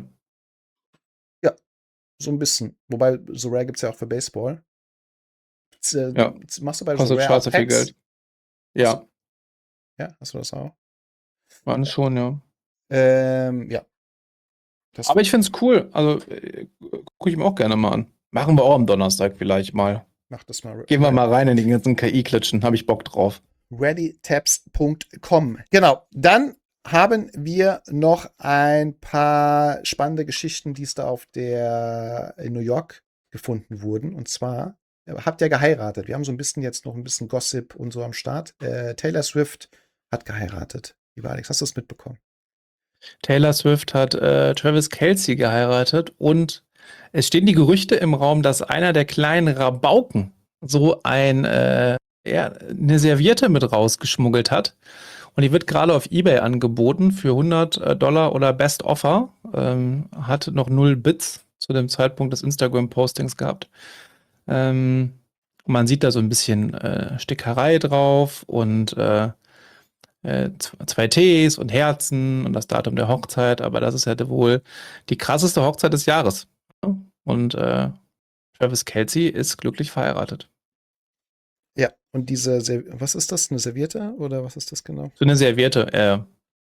So ein bisschen. Wobei, so Rare gibt es ja auch für Baseball. Jetzt, äh, Ja. jetzt machst du bei so Kostet Rare auch scheiße viel Packs? Geld. Ja, Ja, hast du das auch? waren schon, ja. Ähm, ja. Das, Aber ich find's cool. Also, äh, gucke ich mir auch gerne mal an. Machen wir auch am Donnerstag vielleicht mal. mach das mal. Gehen wir mal rein in den ganzen K I-Klitschen. Habe ich Bock drauf. ready tabs punkt com. Genau. Dann haben wir noch ein paar spannende Geschichten, die es da auf der in New York gefunden wurden. Und zwar äh, habt ihr geheiratet. Wir haben so ein bisschen jetzt noch ein bisschen Gossip und so am Start. Äh, Taylor Swift hat geheiratet. Lieber Alex, hast du das mitbekommen? Taylor Swift hat äh, Travis Kelce geheiratet und es stehen die Gerüchte im Raum, dass einer der kleinen Rabauken so ein, äh, ja, eine Serviette mit rausgeschmuggelt hat. Und die wird gerade auf eBay angeboten für hundert Dollar oder Best Offer. Ähm, hat noch null Bits zu dem Zeitpunkt des Instagram-Postings gehabt. Ähm, man sieht da so ein bisschen äh, Stickerei drauf und äh, äh, zwei Ts und Herzen und das Datum der Hochzeit. Aber das ist ja wohl die krasseste Hochzeit des Jahres. Und äh, Travis Kelce ist glücklich verheiratet. Ja, und diese, Ser- was ist das? Eine Serviette oder was ist das genau? So eine Serviette. Äh,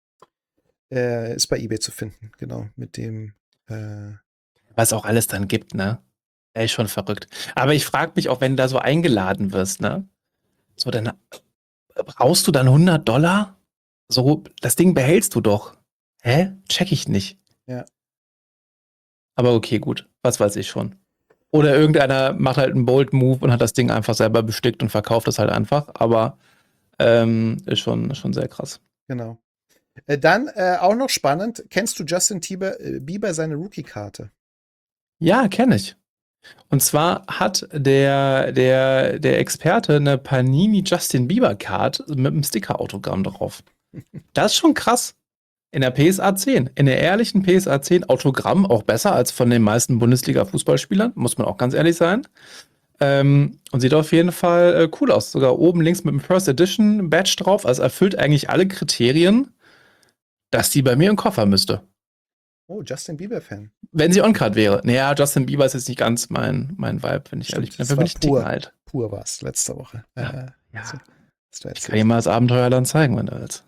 Äh, ist bei eBay zu finden, genau, mit dem. Äh, was auch alles dann gibt, ne? Ey, schon verrückt. Aber ich frage mich auch, wenn du da so eingeladen wirst, ne? So, dann brauchst du dann hundert Dollar? So, das Ding behältst du doch. Hä? Check ich nicht. Ja. Aber okay, gut. Was weiß ich schon. Oder irgendeiner macht halt einen Bold Move und hat das Ding einfach selber bestickt und verkauft es halt einfach. Aber ähm, ist schon, schon sehr krass. genau. Äh, dann äh, auch noch spannend: Kennst du Justin Bieber, äh, Bieber seine Rookie-Karte? Ja, kenne ich. Und zwar hat der, der, der Experte eine Panini Justin Bieber Card mit einem Sticker-Autogramm drauf. Das ist schon krass. In der P S A zehn. In der ehrlichen P S A zehn Autogramm auch besser als von den meisten Bundesliga-Fußballspielern, muss man auch ganz ehrlich sein. Ähm, und sieht auf jeden Fall äh, cool aus. Sogar oben links mit dem First Edition Badge drauf. Also erfüllt eigentlich alle Kriterien, dass die bei mir im Koffer müsste. Oh, Justin Bieber-Fan. Wenn sie on-card wäre. Naja, Justin Bieber ist jetzt nicht ganz mein, mein Vibe, wenn ich Stimmt, ehrlich bin. das Dafür war bin ich ein Ticken pur. alt. Pur war es letzte Woche. Ja, Äh, ja. so, das war Ich jetzt kann dir mal das Abenteuerland zeigen, wenn du willst.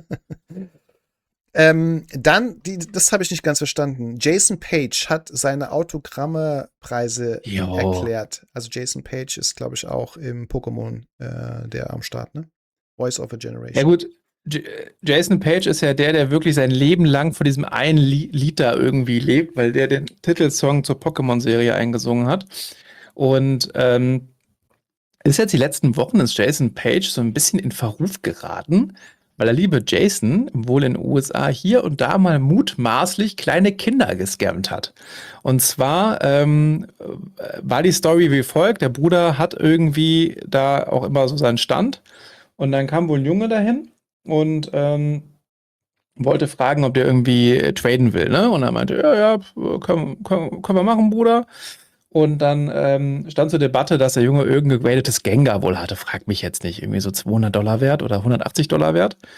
ähm, dann, die, das habe ich nicht ganz verstanden. Jason Page hat seine Autogramme-Preise Jo. erklärt. Also Jason Page ist, glaube ich, auch im Pokémon äh, der am Start, ne? Voice of a Generation. Ja gut, J Jason Page ist ja der, der wirklich sein Leben lang von diesem einen Li Lied da irgendwie lebt, weil der den Titelsong zur Pokémon-Serie eingesungen hat. Und ähm, ist jetzt die letzten Wochen ist Jason Page so ein bisschen in Verruf geraten, weil der liebe Jason wohl in den U S A hier und da mal mutmaßlich kleine Kinder gescammt hat. Und zwar ähm, war die Story wie folgt: Der Bruder hat irgendwie da auch immer so seinen Stand und dann kam wohl ein Junge dahin und ähm, wollte fragen, ob der irgendwie äh, traden will, ne? Und er meinte, ja, ja, können, können, können wir machen, Bruder. Und dann ähm, stand zur Debatte, dass der Junge irgendein gegradetes Gengar wohl hatte. Frag mich jetzt nicht, irgendwie so zweihundert Dollar wert oder hundertachtzig Dollar wert.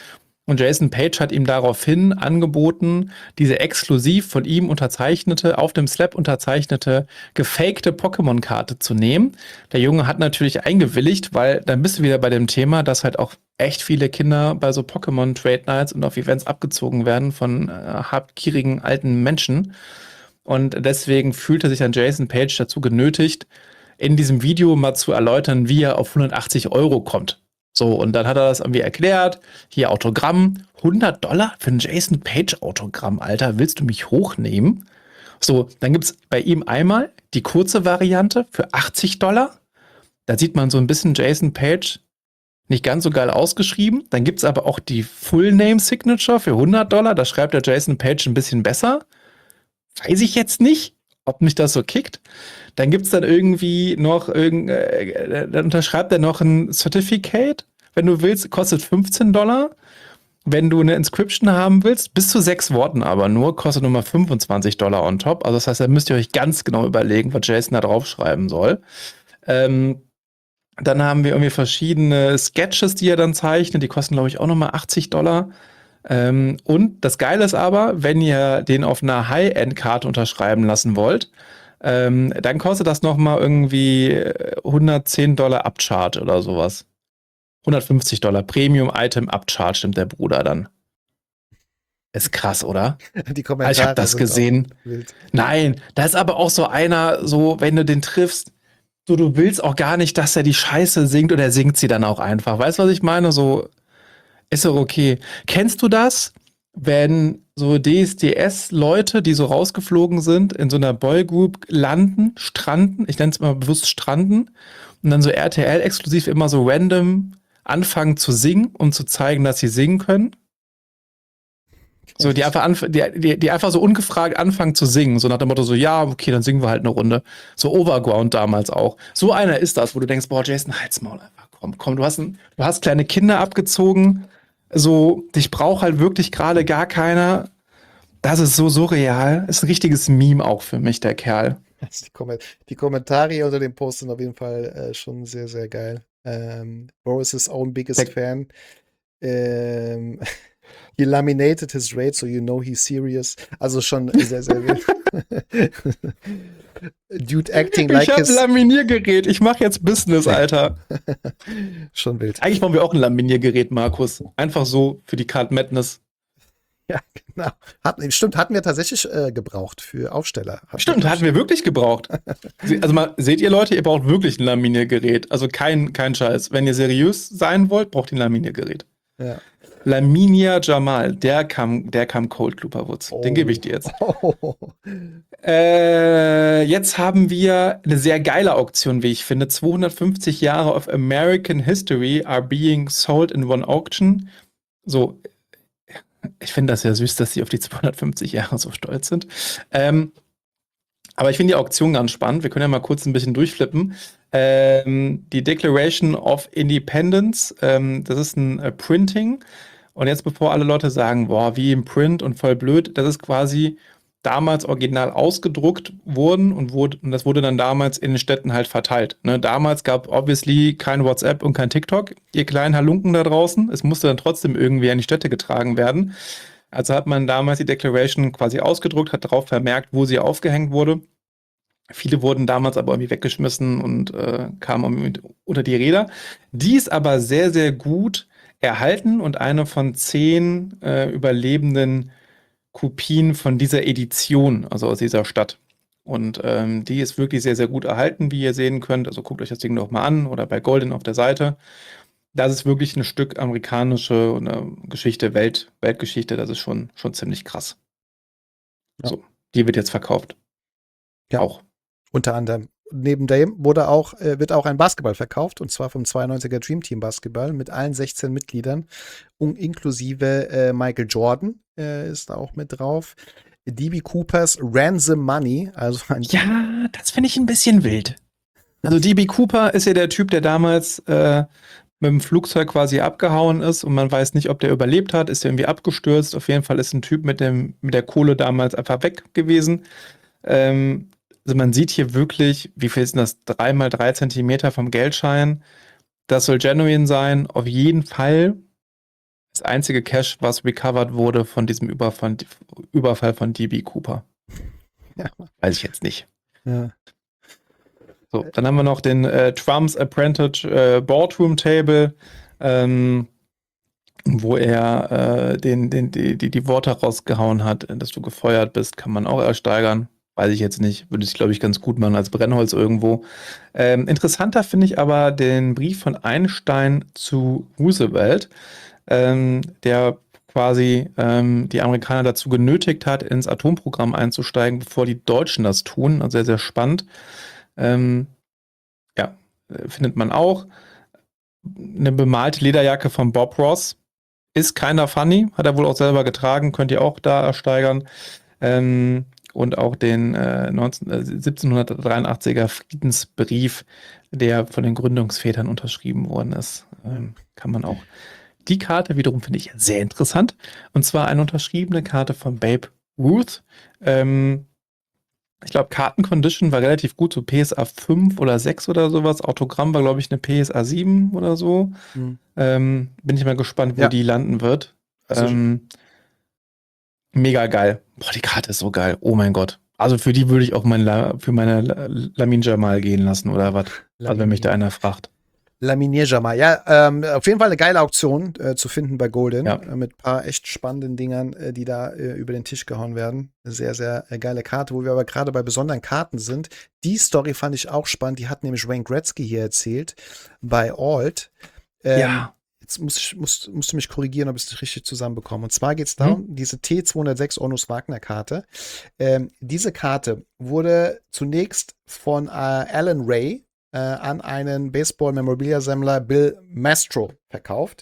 Und Jason Page hat ihm daraufhin angeboten, diese exklusiv von ihm unterzeichnete, auf dem Slab unterzeichnete, gefakte Pokémon-Karte zu nehmen. Der Junge hat natürlich eingewilligt, weil dann bist du wieder bei dem Thema, dass halt auch echt viele Kinder bei so Pokémon-Trade Nights und auf Events abgezogen werden von äh, habgierigen alten Menschen. Und deswegen fühlte sich dann Jason Page dazu genötigt, in diesem Video mal zu erläutern, wie er auf hundertachtzig Euro kommt. So, und dann hat er das irgendwie erklärt. Hier Autogramm, hundert Dollar für ein Jason Page Autogramm, Alter, willst du mich hochnehmen? So, dann gibt's bei ihm einmal die kurze Variante für achtzig Dollar. Da sieht man so ein bisschen Jason Page nicht ganz so geil ausgeschrieben. Dann gibt's aber auch die Full Name Signature für hundert Dollar. Da schreibt der Jason Page ein bisschen besser. Weiß ich jetzt nicht, ob mich das so kickt. Dann gibt's dann irgendwie noch, irgend, äh, dann unterschreibt er noch ein Certificate, wenn du willst, kostet fünfzehn Dollar. Wenn du eine Inscription haben willst, bis zu sechs Worten aber nur, kostet nochmal fünfundzwanzig Dollar on top. Also das heißt, da müsst ihr euch ganz genau überlegen, was Jason da draufschreiben soll. Ähm, dann haben wir irgendwie verschiedene Sketches, die er dann zeichnet. Die kosten, glaube ich, auch nochmal achtzig Dollar. Ähm, und das Geile ist aber, wenn ihr den auf einer High-End-Karte unterschreiben lassen wollt, ähm, dann kostet das nochmal irgendwie hundertzehn Dollar Upcharge oder sowas. hundertfünfzig Dollar Premium-Item Upcharge nimmt der Bruder dann. Ist krass, oder? Die Kommentare Also ich habe das sind gesehen. auch wild. Nein, da ist aber auch so einer, so, wenn du den triffst, so, du willst auch gar nicht, dass er die Scheiße singt oder er singt sie dann auch einfach. Weißt du, was ich meine? So, ist doch okay. Kennst du das, wenn so D S D S-Leute, die so rausgeflogen sind, in so einer Boygroup landen, stranden, ich nenne es mal bewusst stranden, und dann so R T L-exklusiv immer so random anfangen zu singen, um zu zeigen, dass sie singen können? So, die einfach, anf- die, die, die einfach so ungefragt anfangen zu singen. So nach dem Motto so, ja, okay, dann singen wir halt eine Runde. So Overground damals auch. So einer ist das, wo du denkst, boah, Jason, halt's Maul einfach. Komm, komm, du hast, ein, du hast kleine Kinder abgezogen. So, dich braucht halt wirklich gerade gar keiner. Das ist so surreal. Ist ein richtiges Meme auch für mich, der Kerl. Also die, Komment die Kommentare hier unter dem Post sind auf jeden Fall äh, schon sehr, sehr geil. Ähm, Boris' own biggest Der- fan. Ähm, he laminated his rate, so you know he's serious. Also schon sehr, sehr wild. Dude acting like ich hab his... Laminiergerät. Ich mach jetzt Business, Alter. Schon wild. Eigentlich brauchen wir auch ein Laminiergerät, Markus. Einfach so für die Card Madness. Ja, genau. Hat, stimmt, hatten wir tatsächlich äh, gebraucht für Aufsteller. Hatten Stimmt, wir hatten wir wirklich gebraucht. Se- Also mal, seht ihr Leute, ihr braucht wirklich ein Laminiergerät. Also kein, kein Scheiß. Wenn ihr seriös sein wollt, braucht ihr ein Laminiergerät. Ja. Laminia Jamal, der kam, der kam Cold Looperwoods. Den gebe ich dir jetzt. Oh. Äh, jetzt haben wir eine sehr geile Auktion, wie ich finde. zweihundertfünfzig Jahre of American History are being sold in one auction. So, ich finde das ja süß, dass sie auf die zweihundertfünfzig Jahre so stolz sind. Ähm, aber ich finde die Auktion ganz spannend. Wir können ja mal kurz ein bisschen durchflippen. Ähm, die Declaration of Independence, ähm, das ist ein äh, Printing. Und jetzt, bevor alle Leute sagen, boah, wie im Print und voll blöd, das ist quasi damals original ausgedruckt worden und, wurde, und das wurde dann damals in den Städten halt verteilt. Ne? Damals gab obviously kein WhatsApp und kein TikTok, ihr kleinen Halunken da draußen. Es musste dann trotzdem irgendwie an die Städte getragen werden. Also hat man damals die Declaration quasi ausgedruckt, hat darauf vermerkt, wo sie aufgehängt wurde. Viele wurden damals aber irgendwie weggeschmissen und äh, kamen irgendwie unter die Räder. Die ist aber sehr, sehr gut erhalten und eine von zehn äh, überlebenden Kopien von dieser Edition, also aus dieser Stadt. Und ähm, die ist wirklich sehr, sehr gut erhalten, wie ihr sehen könnt. Also guckt euch das Ding doch mal an oder bei Golden auf der Seite. Das ist wirklich ein Stück amerikanische eine Geschichte, Welt, Weltgeschichte. Das ist schon, schon ziemlich krass. Ja. So, die wird jetzt verkauft. Ja. Auch. Unter anderem. Neben dem wurde auch, äh, wird auch ein Basketball verkauft, und zwar vom zweiundneunziger Dream Team Basketball mit allen sechzehn Mitgliedern, und inklusive äh, Michael Jordan äh, ist da auch mit drauf. D B Coopers Ransom Money, also ein Ja, das finde ich ein bisschen wild. Also D B Cooper ist ja der Typ, der damals äh, mit dem Flugzeug quasi abgehauen ist und man weiß nicht, ob der überlebt hat, ist der irgendwie abgestürzt. Auf jeden Fall ist ein Typ mit dem mit der Kohle damals einfach weg gewesen. Ähm, also man sieht hier wirklich, wie viel ist denn das? Drei mal drei Zentimeter vom Geldschein. Das soll genuine sein, auf jeden Fall. das einzige Cash, was recovered wurde von diesem Überfall, Überfall von D B Cooper. Ja. Weiß ich jetzt nicht. Ja. So, dann haben wir noch den äh, Trump's Apprentice äh, Boardroom Table, ähm, wo er äh, den, den, die, die, die Worte rausgehauen hat, dass du gefeuert bist, kann man auch ersteigern. Weiß ich jetzt nicht. Würde ich, glaube ich, ganz gut machen als Brennholz irgendwo. Ähm, interessanter finde ich aber den Brief von Einstein zu Roosevelt, ähm, der quasi ähm, die Amerikaner dazu genötigt hat, ins Atomprogramm einzusteigen, bevor die Deutschen das tun. Also sehr, sehr spannend. Ähm, ja, äh, findet man auch. Eine bemalte Lederjacke von Bob Ross. Ist keiner funny, hat er wohl auch selber getragen, könnt ihr auch da ersteigern. Ähm, und auch den äh, neunzehn, äh, siebzehnhundertdreiundachtziger Friedensbrief, der von den Gründungsvätern unterschrieben worden ist. Ähm, kann man auch. Die Karte wiederum finde ich sehr interessant. Und zwar eine unterschriebene Karte von Babe Ruth. Ähm, ich glaube, Kartencondition war relativ gut, so P S A fünf oder sechs oder sowas. Autogramm war, glaube ich, eine P S A sieben oder so. Mhm. Ähm, bin ich mal gespannt, wo Ja. die landen wird. Also, Ähm, mega geil. Boah, die Karte ist so geil. Oh mein Gott. Also für die würde ich auch mein La für meine La Lamin Jamal gehen lassen oder was. Also wenn mich da einer fragt. Laminier Jamal. Ja, ähm, auf jeden Fall eine geile Auktion äh, zu finden bei Golden. Ja. Äh, mit ein paar echt spannenden Dingern, äh, die da äh, über den Tisch gehauen werden. Eine sehr, sehr äh, geile Karte, wo wir aber gerade bei besonderen Karten sind. Die Story fand ich auch spannend. Die hat nämlich Wayne Gretzky hier erzählt bei Alt. Ähm, Ja. Jetzt muss ich, muss, musst du mich korrigieren, ob ich es richtig zusammenbekomme. Und zwar geht es darum, Mhm. diese T zweihundertsechs Onus Wagner Karte. Ähm, diese Karte wurde zunächst von äh, Alan Ray äh, an einen Baseball-Memorabilia-Sammler Bill Mastro verkauft,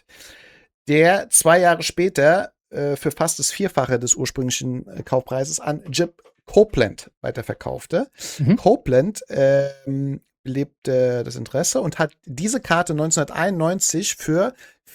der zwei Jahre später äh, für fast das Vierfache des ursprünglichen äh, Kaufpreises an Jip Copeland weiterverkaufte. Mhm. Copeland ähm, belebte das Interesse und hat diese Karte neunzehnhunderteinundneunzig für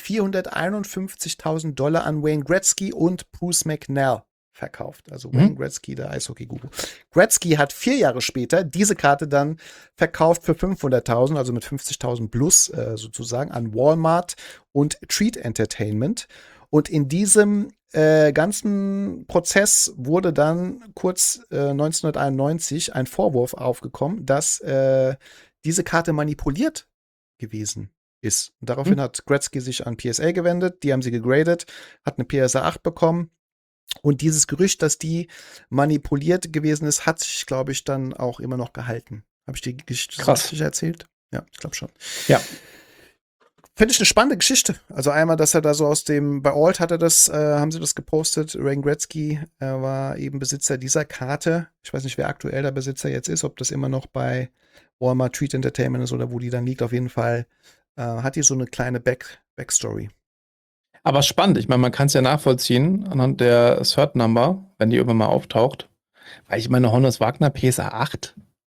vierhunderteinundfünfzigtausend Dollar an Wayne Gretzky und Bruce McNall verkauft. Also Mhm. Wayne Gretzky, der Eishockey-Guru. Gretzky hat vier Jahre später diese Karte dann verkauft für fünfhunderttausend, also mit fünfzigtausend plus äh, sozusagen, an Walmart und Treat Entertainment. Und in diesem äh, ganzen Prozess wurde dann kurz äh, neunzehnhunderteinundneunzig ein Vorwurf aufgekommen, dass äh, diese Karte manipuliert gewesen ist. Und daraufhin Mhm. hat Gretzky sich an P S A gewendet, die haben sie gegradet, hat eine P S A acht bekommen. Und dieses Gerücht, dass die manipuliert gewesen ist, hat sich, glaube ich, dann auch immer noch gehalten. Habe ich die Geschichte so Krass. richtig erzählt? Ja, ich glaube schon. Ja. Finde ich eine spannende Geschichte. Also einmal, dass er da so aus dem, bei Alt hat er das, äh, haben sie das gepostet. Wayne Gretzky äh, war eben Besitzer dieser Karte. Ich weiß nicht, wer aktuell der Besitzer jetzt ist, ob das immer noch bei Walmart Treat Entertainment ist oder wo die dann liegt. Auf jeden Fall äh, hat die so eine kleine Back Backstory. Aber spannend. Ich meine, man kann es ja nachvollziehen anhand der Cert Number, wenn die irgendwann mal auftaucht. Weil ich meine, Honus Wagner P S A acht,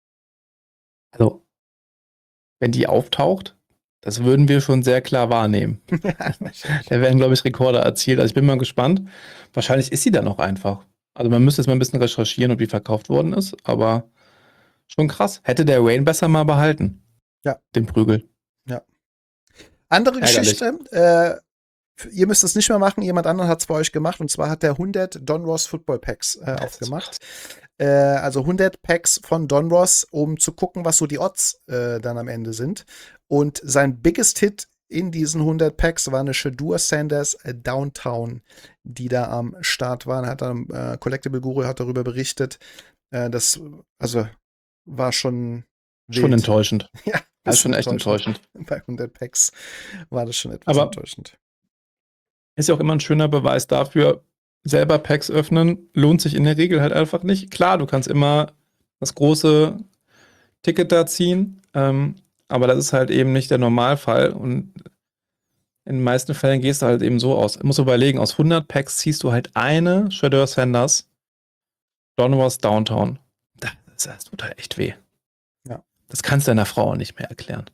also wenn die auftaucht, das würden wir schon sehr klar wahrnehmen. Da werden, glaube ich, Rekorde erzielt. Also ich bin mal gespannt. Wahrscheinlich ist sie dann auch einfach. Also man müsste jetzt mal ein bisschen recherchieren, ob die verkauft worden ist, aber schon krass. Hätte der Wayne besser mal behalten. Ja. Den Prügel. Ja. Andere Ärgerlich. Geschichte, äh, ihr müsst es nicht mehr machen, jemand anderen hat es bei euch gemacht, und zwar hat der hundert Don Ross Football Packs äh, Das ist aufgemacht. Äh, also hundert Packs von Don Ross, um zu gucken, was so die Odds äh, dann am Ende sind. Und sein biggest Hit in diesen hundert Packs war eine Shedeur Sanders äh, Downtown, die da am Start war. Hat dann, äh, Collectible Guru hat darüber berichtet. Äh, das, also, war schon Schon wild. enttäuschend. Ja, Das ist schon bisschen echt enttäuschend. Bei hundert Packs war das schon etwas Aber- enttäuschend. Ist ja auch immer ein schöner Beweis dafür, selber Packs öffnen lohnt sich in der Regel halt einfach nicht. Klar, du kannst immer das große Ticket da ziehen, ähm, aber das ist halt eben nicht der Normalfall und in den meisten Fällen gehst du halt eben so aus. Du musst überlegen, aus hundert Packs ziehst du halt eine Shedeur Sanders Don Ross Downtown. Das, das tut halt echt weh. Ja. Das kannst du deiner Frau auch nicht mehr erklären.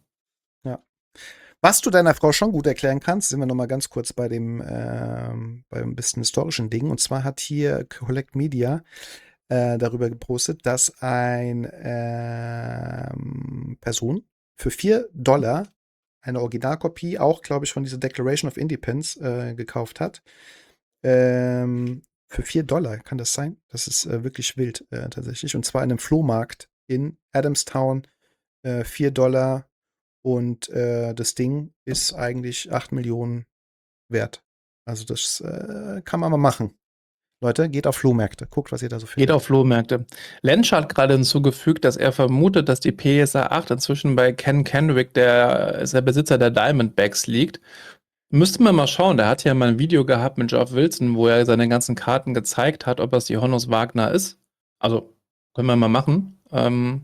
Was du deiner Frau schon gut erklären kannst, sind wir noch mal ganz kurz bei dem, ähm, bei ein bisschen historischen Ding. Und zwar hat hier Collect Media äh, darüber gepostet, dass ein ähm, Person für vier Dollar eine Originalkopie, auch, glaube ich, von dieser Declaration of Independence äh, gekauft hat. Ähm, für vier Dollar, kann das sein? Das ist äh, wirklich wild, äh, tatsächlich. Und zwar in einem Flohmarkt in Adamstown. Äh, vier Dollar. Und äh, das Ding ist eigentlich acht Millionen wert. Also das äh, kann man mal machen. Leute, geht auf Flohmärkte. Guckt, was ihr da so Geht findet. auf Flohmärkte. Lensch hat gerade hinzugefügt, dass er vermutet, dass die P S A acht inzwischen bei Ken Kendrick, der ist der Besitzer der Diamondbacks, liegt. Müsste man mal schauen. Der hat ja mal ein Video gehabt mit Geoff Wilson, wo er seine ganzen Karten gezeigt hat, ob das die Honus Wagner ist. Also, können wir mal machen. Ähm,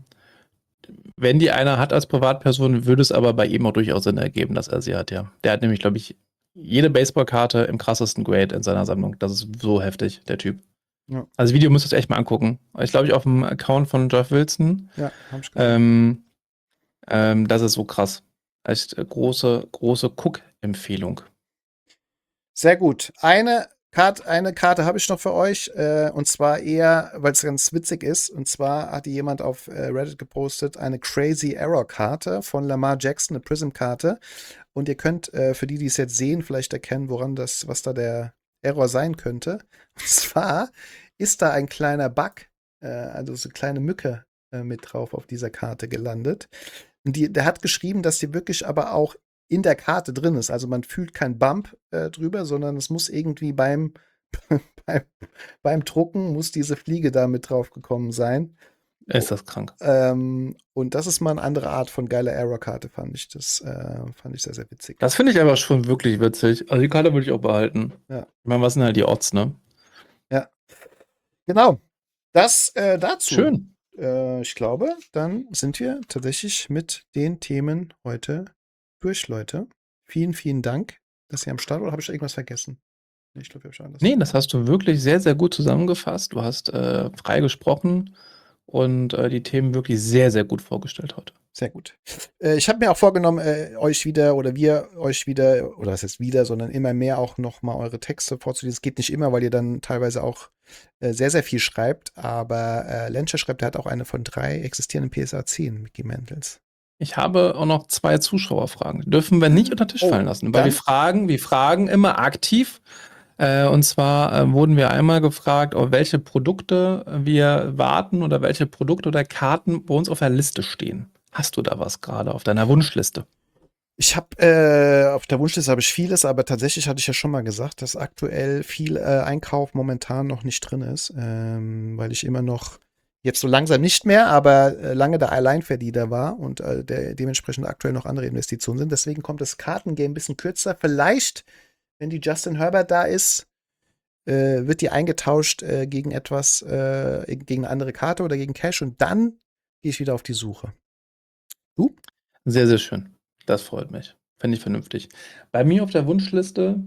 wenn die einer hat als Privatperson, würde es aber bei ihm auch durchaus Sinn ergeben, dass er sie hat, ja. Der hat nämlich, glaube ich, jede Baseballkarte im krassesten Grade in seiner Sammlung. Das ist so heftig, der Typ. Ja. Also, das Video müsst ihr euch echt mal angucken. Ich glaube, ich auf dem Account von Geoff Wilson. Ja, hab ich gesehen. Ähm, ähm, das ist so krass. Echt äh, große, große Cook-Empfehlung. Sehr gut. Eine Karte, eine Karte habe ich noch für euch. Äh, und zwar eher, weil es ganz witzig ist. Und zwar hat die jemand auf äh, Reddit gepostet, eine Crazy Error-Karte von Lamar Jackson, eine Prism-Karte. Und ihr könnt, äh, für die, die es jetzt sehen, vielleicht erkennen, woran das, was da der Error sein könnte. Und zwar ist da ein kleiner Bug, äh, also so eine kleine Mücke äh, mit drauf auf dieser Karte gelandet. Und die, der hat geschrieben, dass die wirklich aber auch in der Karte drin ist. Also man fühlt keinen Bump äh, drüber, sondern es muss irgendwie beim, beim, beim Drucken muss diese Fliege da mit drauf gekommen sein. Ist das krank. Ähm, und das ist mal eine andere Art von geiler Error-Karte, fand ich. Das äh, fand ich sehr, sehr witzig. Das finde ich aber schon wirklich witzig. Also die Karte würde ich auch behalten. Ja. Ich meine, was sind halt die Odds, ne? Ja. Genau. Das äh, dazu. Schön. Äh, ich glaube, dann sind wir tatsächlich mit den Themen heute durch, Leute. Vielen, vielen Dank, dass ihr am Start wart. Habe ich irgendwas vergessen? Nee, ich glaube, ich habe schon alles. Nee, das hast du wirklich sehr, sehr gut zusammengefasst. Du hast äh, frei gesprochen und äh, die Themen wirklich sehr, sehr gut vorgestellt heute. Sehr gut. Äh, ich habe mir auch vorgenommen, äh, euch wieder oder wir euch wieder, oder was heißt wieder, sondern immer mehr auch noch mal eure Texte vorzulesen. Es geht nicht immer, weil ihr dann teilweise auch äh, sehr, sehr viel schreibt. Aber äh, Lenscher schreibt, er hat auch eine von drei existierenden P S A zehn Mickey Mantles. Ich habe auch noch zwei Zuschauerfragen. Dürfen wir nicht unter den Tisch Oh, fallen lassen, weil dann- wir fragen, wir fragen immer aktiv. Äh, und zwar äh, wurden wir einmal gefragt, auf welche Produkte wir warten oder welche Produkte oder Karten bei uns auf der Liste stehen. Hast du da was gerade auf deiner Wunschliste? Ich habe äh, auf der Wunschliste habe ich vieles, aber tatsächlich hatte ich ja schon mal gesagt, dass aktuell viel äh, Einkauf momentan noch nicht drin ist, ähm, weil ich immer noch jetzt so langsam nicht mehr, aber äh, lange der Alleinverdiener war und äh, der, dementsprechend aktuell noch andere Investitionen sind. Deswegen kommt das Kartengame ein bisschen kürzer. Vielleicht, wenn die Justin Herbert da ist, äh, wird die eingetauscht äh, gegen etwas, äh, gegen eine andere Karte oder gegen Cash und dann gehe ich wieder auf die Suche. Du? Sehr, sehr schön. Das freut mich. Finde ich vernünftig. Bei mir auf der Wunschliste,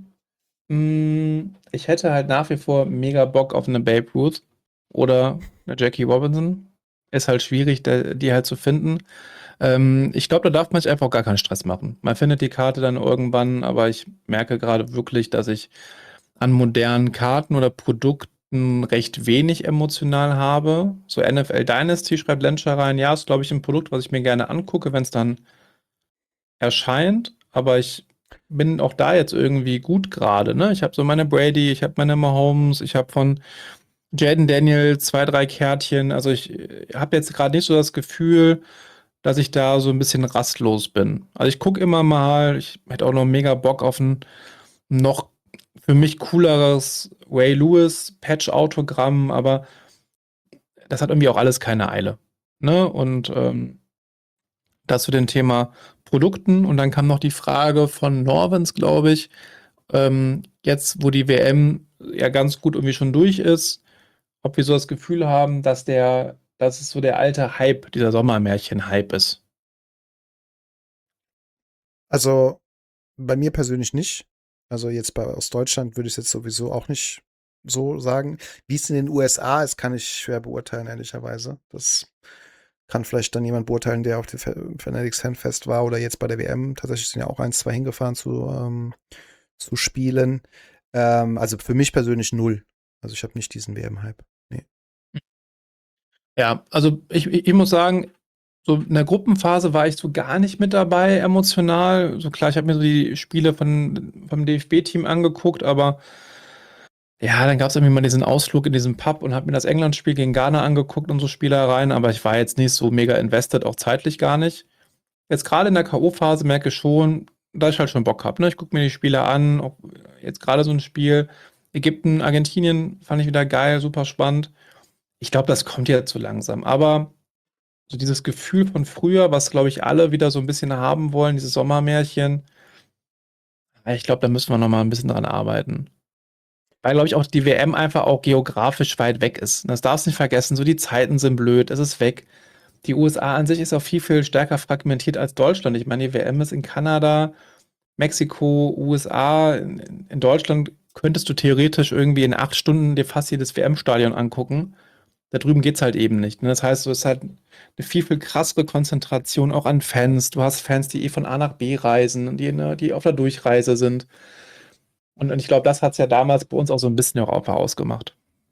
mh, ich hätte halt nach wie vor mega Bock auf eine Babe Ruth oder eine Jackie Robinson. Ist halt schwierig, da- die halt zu finden. Ähm, ich glaube, da darf man sich einfach gar keinen Stress machen. Man findet die Karte dann irgendwann, aber ich merke gerade wirklich, dass ich an modernen Karten oder Produkten recht wenig emotional habe. So N F L Dynasty schreibt Lenscher rein. Ja, ist, glaube ich, ein Produkt, was ich mir gerne angucke, wenn es dann erscheint. Aber ich bin auch da jetzt irgendwie gut gerade. Ne? Ich habe so meine Brady, ich habe meine Mahomes, ich habe von Jaden Daniels zwei, drei Kärtchen. Also ich habe jetzt gerade nicht so das Gefühl, dass ich da so ein bisschen rastlos bin. Also ich gucke immer mal, ich hätte auch noch mega Bock auf ein noch für mich cooleres Ray Lewis Patch-Autogramm, aber das hat irgendwie auch alles keine Eile. Ne? Und ähm, das zu dem Thema Produkten. Und dann kam noch die Frage von Norvins, glaube ich, ähm, jetzt, wo die W M ja ganz gut irgendwie schon durch ist, ob wir so das Gefühl haben, dass der, dass es so der alte Hype, dieser Sommermärchen-Hype ist. Also bei mir persönlich nicht. Also jetzt bei, aus Deutschland würde ich es jetzt sowieso auch nicht so sagen. Wie es in den U S A ist, kann ich schwer beurteilen, ehrlicherweise. Das kann vielleicht dann jemand beurteilen, der auf dem Fanatics Handfest war oder jetzt bei der W M. Tatsächlich sind ja auch eins, zwei hingefahren zu, ähm, zu spielen. Ähm, also für mich persönlich null. Also ich habe nicht diesen W M-Hype. Nee. Ja, also ich, ich muss sagen, so in der Gruppenphase war ich so gar nicht mit dabei emotional. So klar, ich habe mir so die Spiele von, vom D F B-Team angeguckt, aber ja, dann gab es irgendwie mal diesen Ausflug in diesen Pub und habe mir das England-Spiel gegen Ghana angeguckt und so Spielereien, aber ich war jetzt nicht so mega invested, auch zeitlich gar nicht. Jetzt gerade in der K O-Phase merke ich schon, dass ich halt schon Bock habe. Ne? Ich gucke mir die Spiele an, auch jetzt gerade so ein Spiel. Ägypten, Argentinien fand ich wieder geil, super spannend. Ich glaube, das kommt jetzt so langsam. Aber so dieses Gefühl von früher, was, glaube ich, alle wieder so ein bisschen haben wollen, dieses Sommermärchen, ich glaube, da müssen wir noch mal ein bisschen dran arbeiten. Weil, glaube ich, auch die W M einfach auch geografisch weit weg ist. Das darfst du nicht vergessen. So die Zeiten sind blöd, es ist weg. Die U S A an sich ist auch viel, viel stärker fragmentiert als Deutschland. Ich meine, die W M ist in Kanada, Mexiko, U S A. In, in Deutschland könntest du theoretisch irgendwie in acht Stunden dir fast jedes W M-Stadion angucken. Da drüben geht's halt eben nicht. Ne? Das heißt, es ist halt eine viel, viel krassere Konzentration auch an Fans. Du hast Fans, die eh von A nach B reisen und die, ne, die auf der Durchreise sind. Und, und ich glaube, das hat es ja damals bei uns auch so ein bisschen Europa ausgemacht.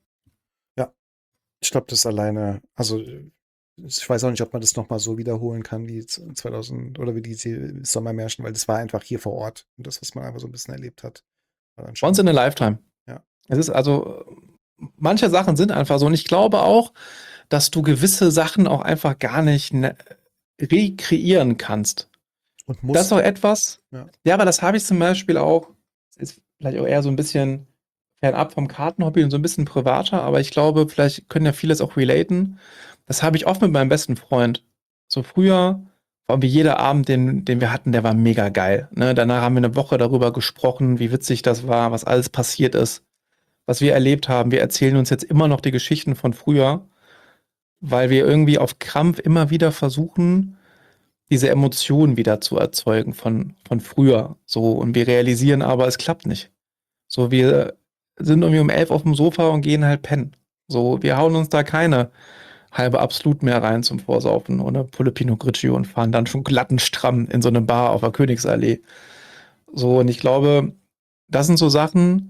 Ja, ich glaube, das alleine, also ich weiß auch nicht, ob man das nochmal so wiederholen kann wie zweitausend oder wie die Sommermärchen, weil das war einfach hier vor Ort und das, was man einfach so ein bisschen erlebt hat. Once in a lifetime. Ja. Es ist also, manche Sachen sind einfach so und ich glaube auch, dass du gewisse Sachen auch einfach gar nicht ne, rekreieren kannst. Und musst. Das ist auch etwas, ja, ja aber das habe ich zum Beispiel auch, ist vielleicht auch eher so ein bisschen fernab vom Kartenhobby und so ein bisschen privater, aber ich glaube, vielleicht können ja vieles auch relaten. Das habe ich oft mit meinem besten Freund. So früher war wie jeder Abend, den, den wir hatten, der war mega geil. Ne? Danach haben wir eine Woche darüber gesprochen, wie witzig das war, was alles passiert ist, was wir erlebt haben. Wir erzählen uns jetzt immer noch die Geschichten von früher, weil wir irgendwie auf Krampf immer wieder versuchen, diese Emotionen wieder zu erzeugen von, von früher. So, und wir realisieren aber, es klappt nicht. So, wir sind irgendwie um elf auf dem Sofa und gehen halt pennen. So, wir hauen uns da keine halbe Absolut mehr rein zum Vorsaufen oder Pulle Pinot Grigio und fahren dann schon glatten Stramm in so eine Bar auf der Königsallee. So, und ich glaube, das sind so Sachen,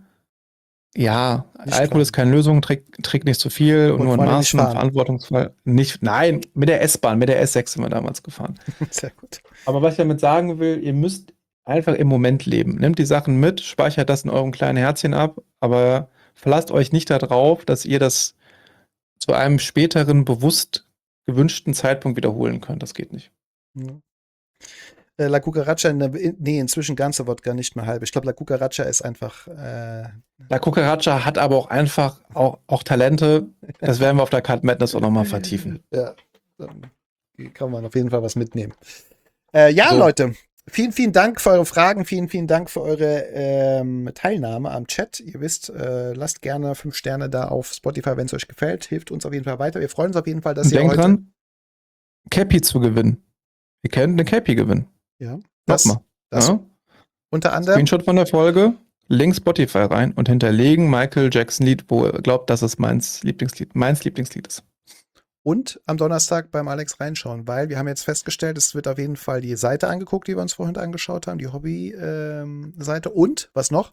ja, Nicht Alkohol fahren. ist keine Lösung, trägt, trägt nicht zu viel und, Und nur in vor allem nicht Maßen, fahren. verantwortungsvoll. Nicht, nein, mit der S-Bahn, mit der S sechs sind wir damals gefahren. Sehr gut. Aber was ich damit sagen will, ihr müsst einfach im Moment leben. Nehmt die Sachen mit, speichert das in eurem kleinen Herzchen ab, aber verlasst euch nicht darauf, dass ihr das zu einem späteren, bewusst gewünschten Zeitpunkt wiederholen könnt. Das geht nicht. Ja. Äh, La Cucaracha, in der, in, nee, inzwischen ganze Wodka, nicht mehr halbe. Ich glaube, La Cucaracha ist einfach. Äh, La Cucaracha hat aber auch einfach auch, auch Talente. Das werden wir auf der Card Madness auch nochmal vertiefen. Ja, dann kann man auf jeden Fall was mitnehmen. Äh, ja, So. Leute, vielen, vielen Dank für eure Fragen. Vielen, vielen Dank für eure ähm, Teilnahme am Chat. Ihr wisst, äh, lasst gerne fünf Sterne da auf Spotify, wenn es euch gefällt. Hilft uns auf jeden Fall weiter. Wir freuen uns auf jeden Fall, dass ihr Denkt heute. dran, Cappy zu gewinnen. Ihr könnt eine Cappy gewinnen. Ja, das, Nochmal. das Ja? unter anderem. Screenshot von der Folge, Link Spotify rein und hinterlegen Michael Jackson Lied, wo er glaubt, dass es meins Lieblingslied, meins Lieblingslied ist. Und am Donnerstag beim Alex reinschauen, weil wir haben jetzt festgestellt, es wird auf jeden Fall die Seite angeguckt, die wir uns vorhin angeschaut haben, die Hobby-Seite. Und, was noch?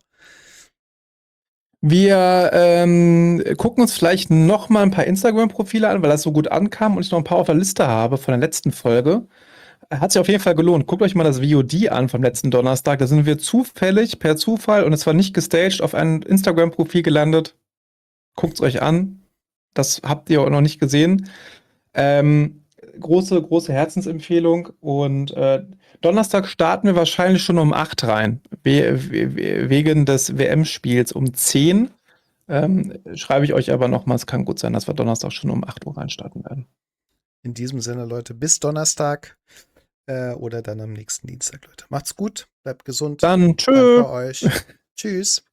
Wir ähm, gucken uns vielleicht noch mal ein paar Instagram-Profile an, weil das so gut ankam und ich noch ein paar auf der Liste habe von der letzten Folge. Hat sich auf jeden Fall gelohnt. Guckt euch mal das V O D an vom letzten Donnerstag. Da sind wir zufällig, per Zufall, und es war nicht gestaged, auf ein Instagram-Profil gelandet. Guckt es euch an. Das habt ihr auch noch nicht gesehen. Ähm, große, große Herzensempfehlung. Und äh, Donnerstag starten wir wahrscheinlich schon um acht rein. We we wegen des W M-Spiels um zehn. Ähm, schreibe ich euch aber nochmal, es kann gut sein, dass wir Donnerstag schon um acht Uhr reinstarten werden. In diesem Sinne, Leute, bis Donnerstag äh, oder dann am nächsten Dienstag, Leute. Macht's gut, bleibt gesund. Dann tschö. Danke euch. Tschüss.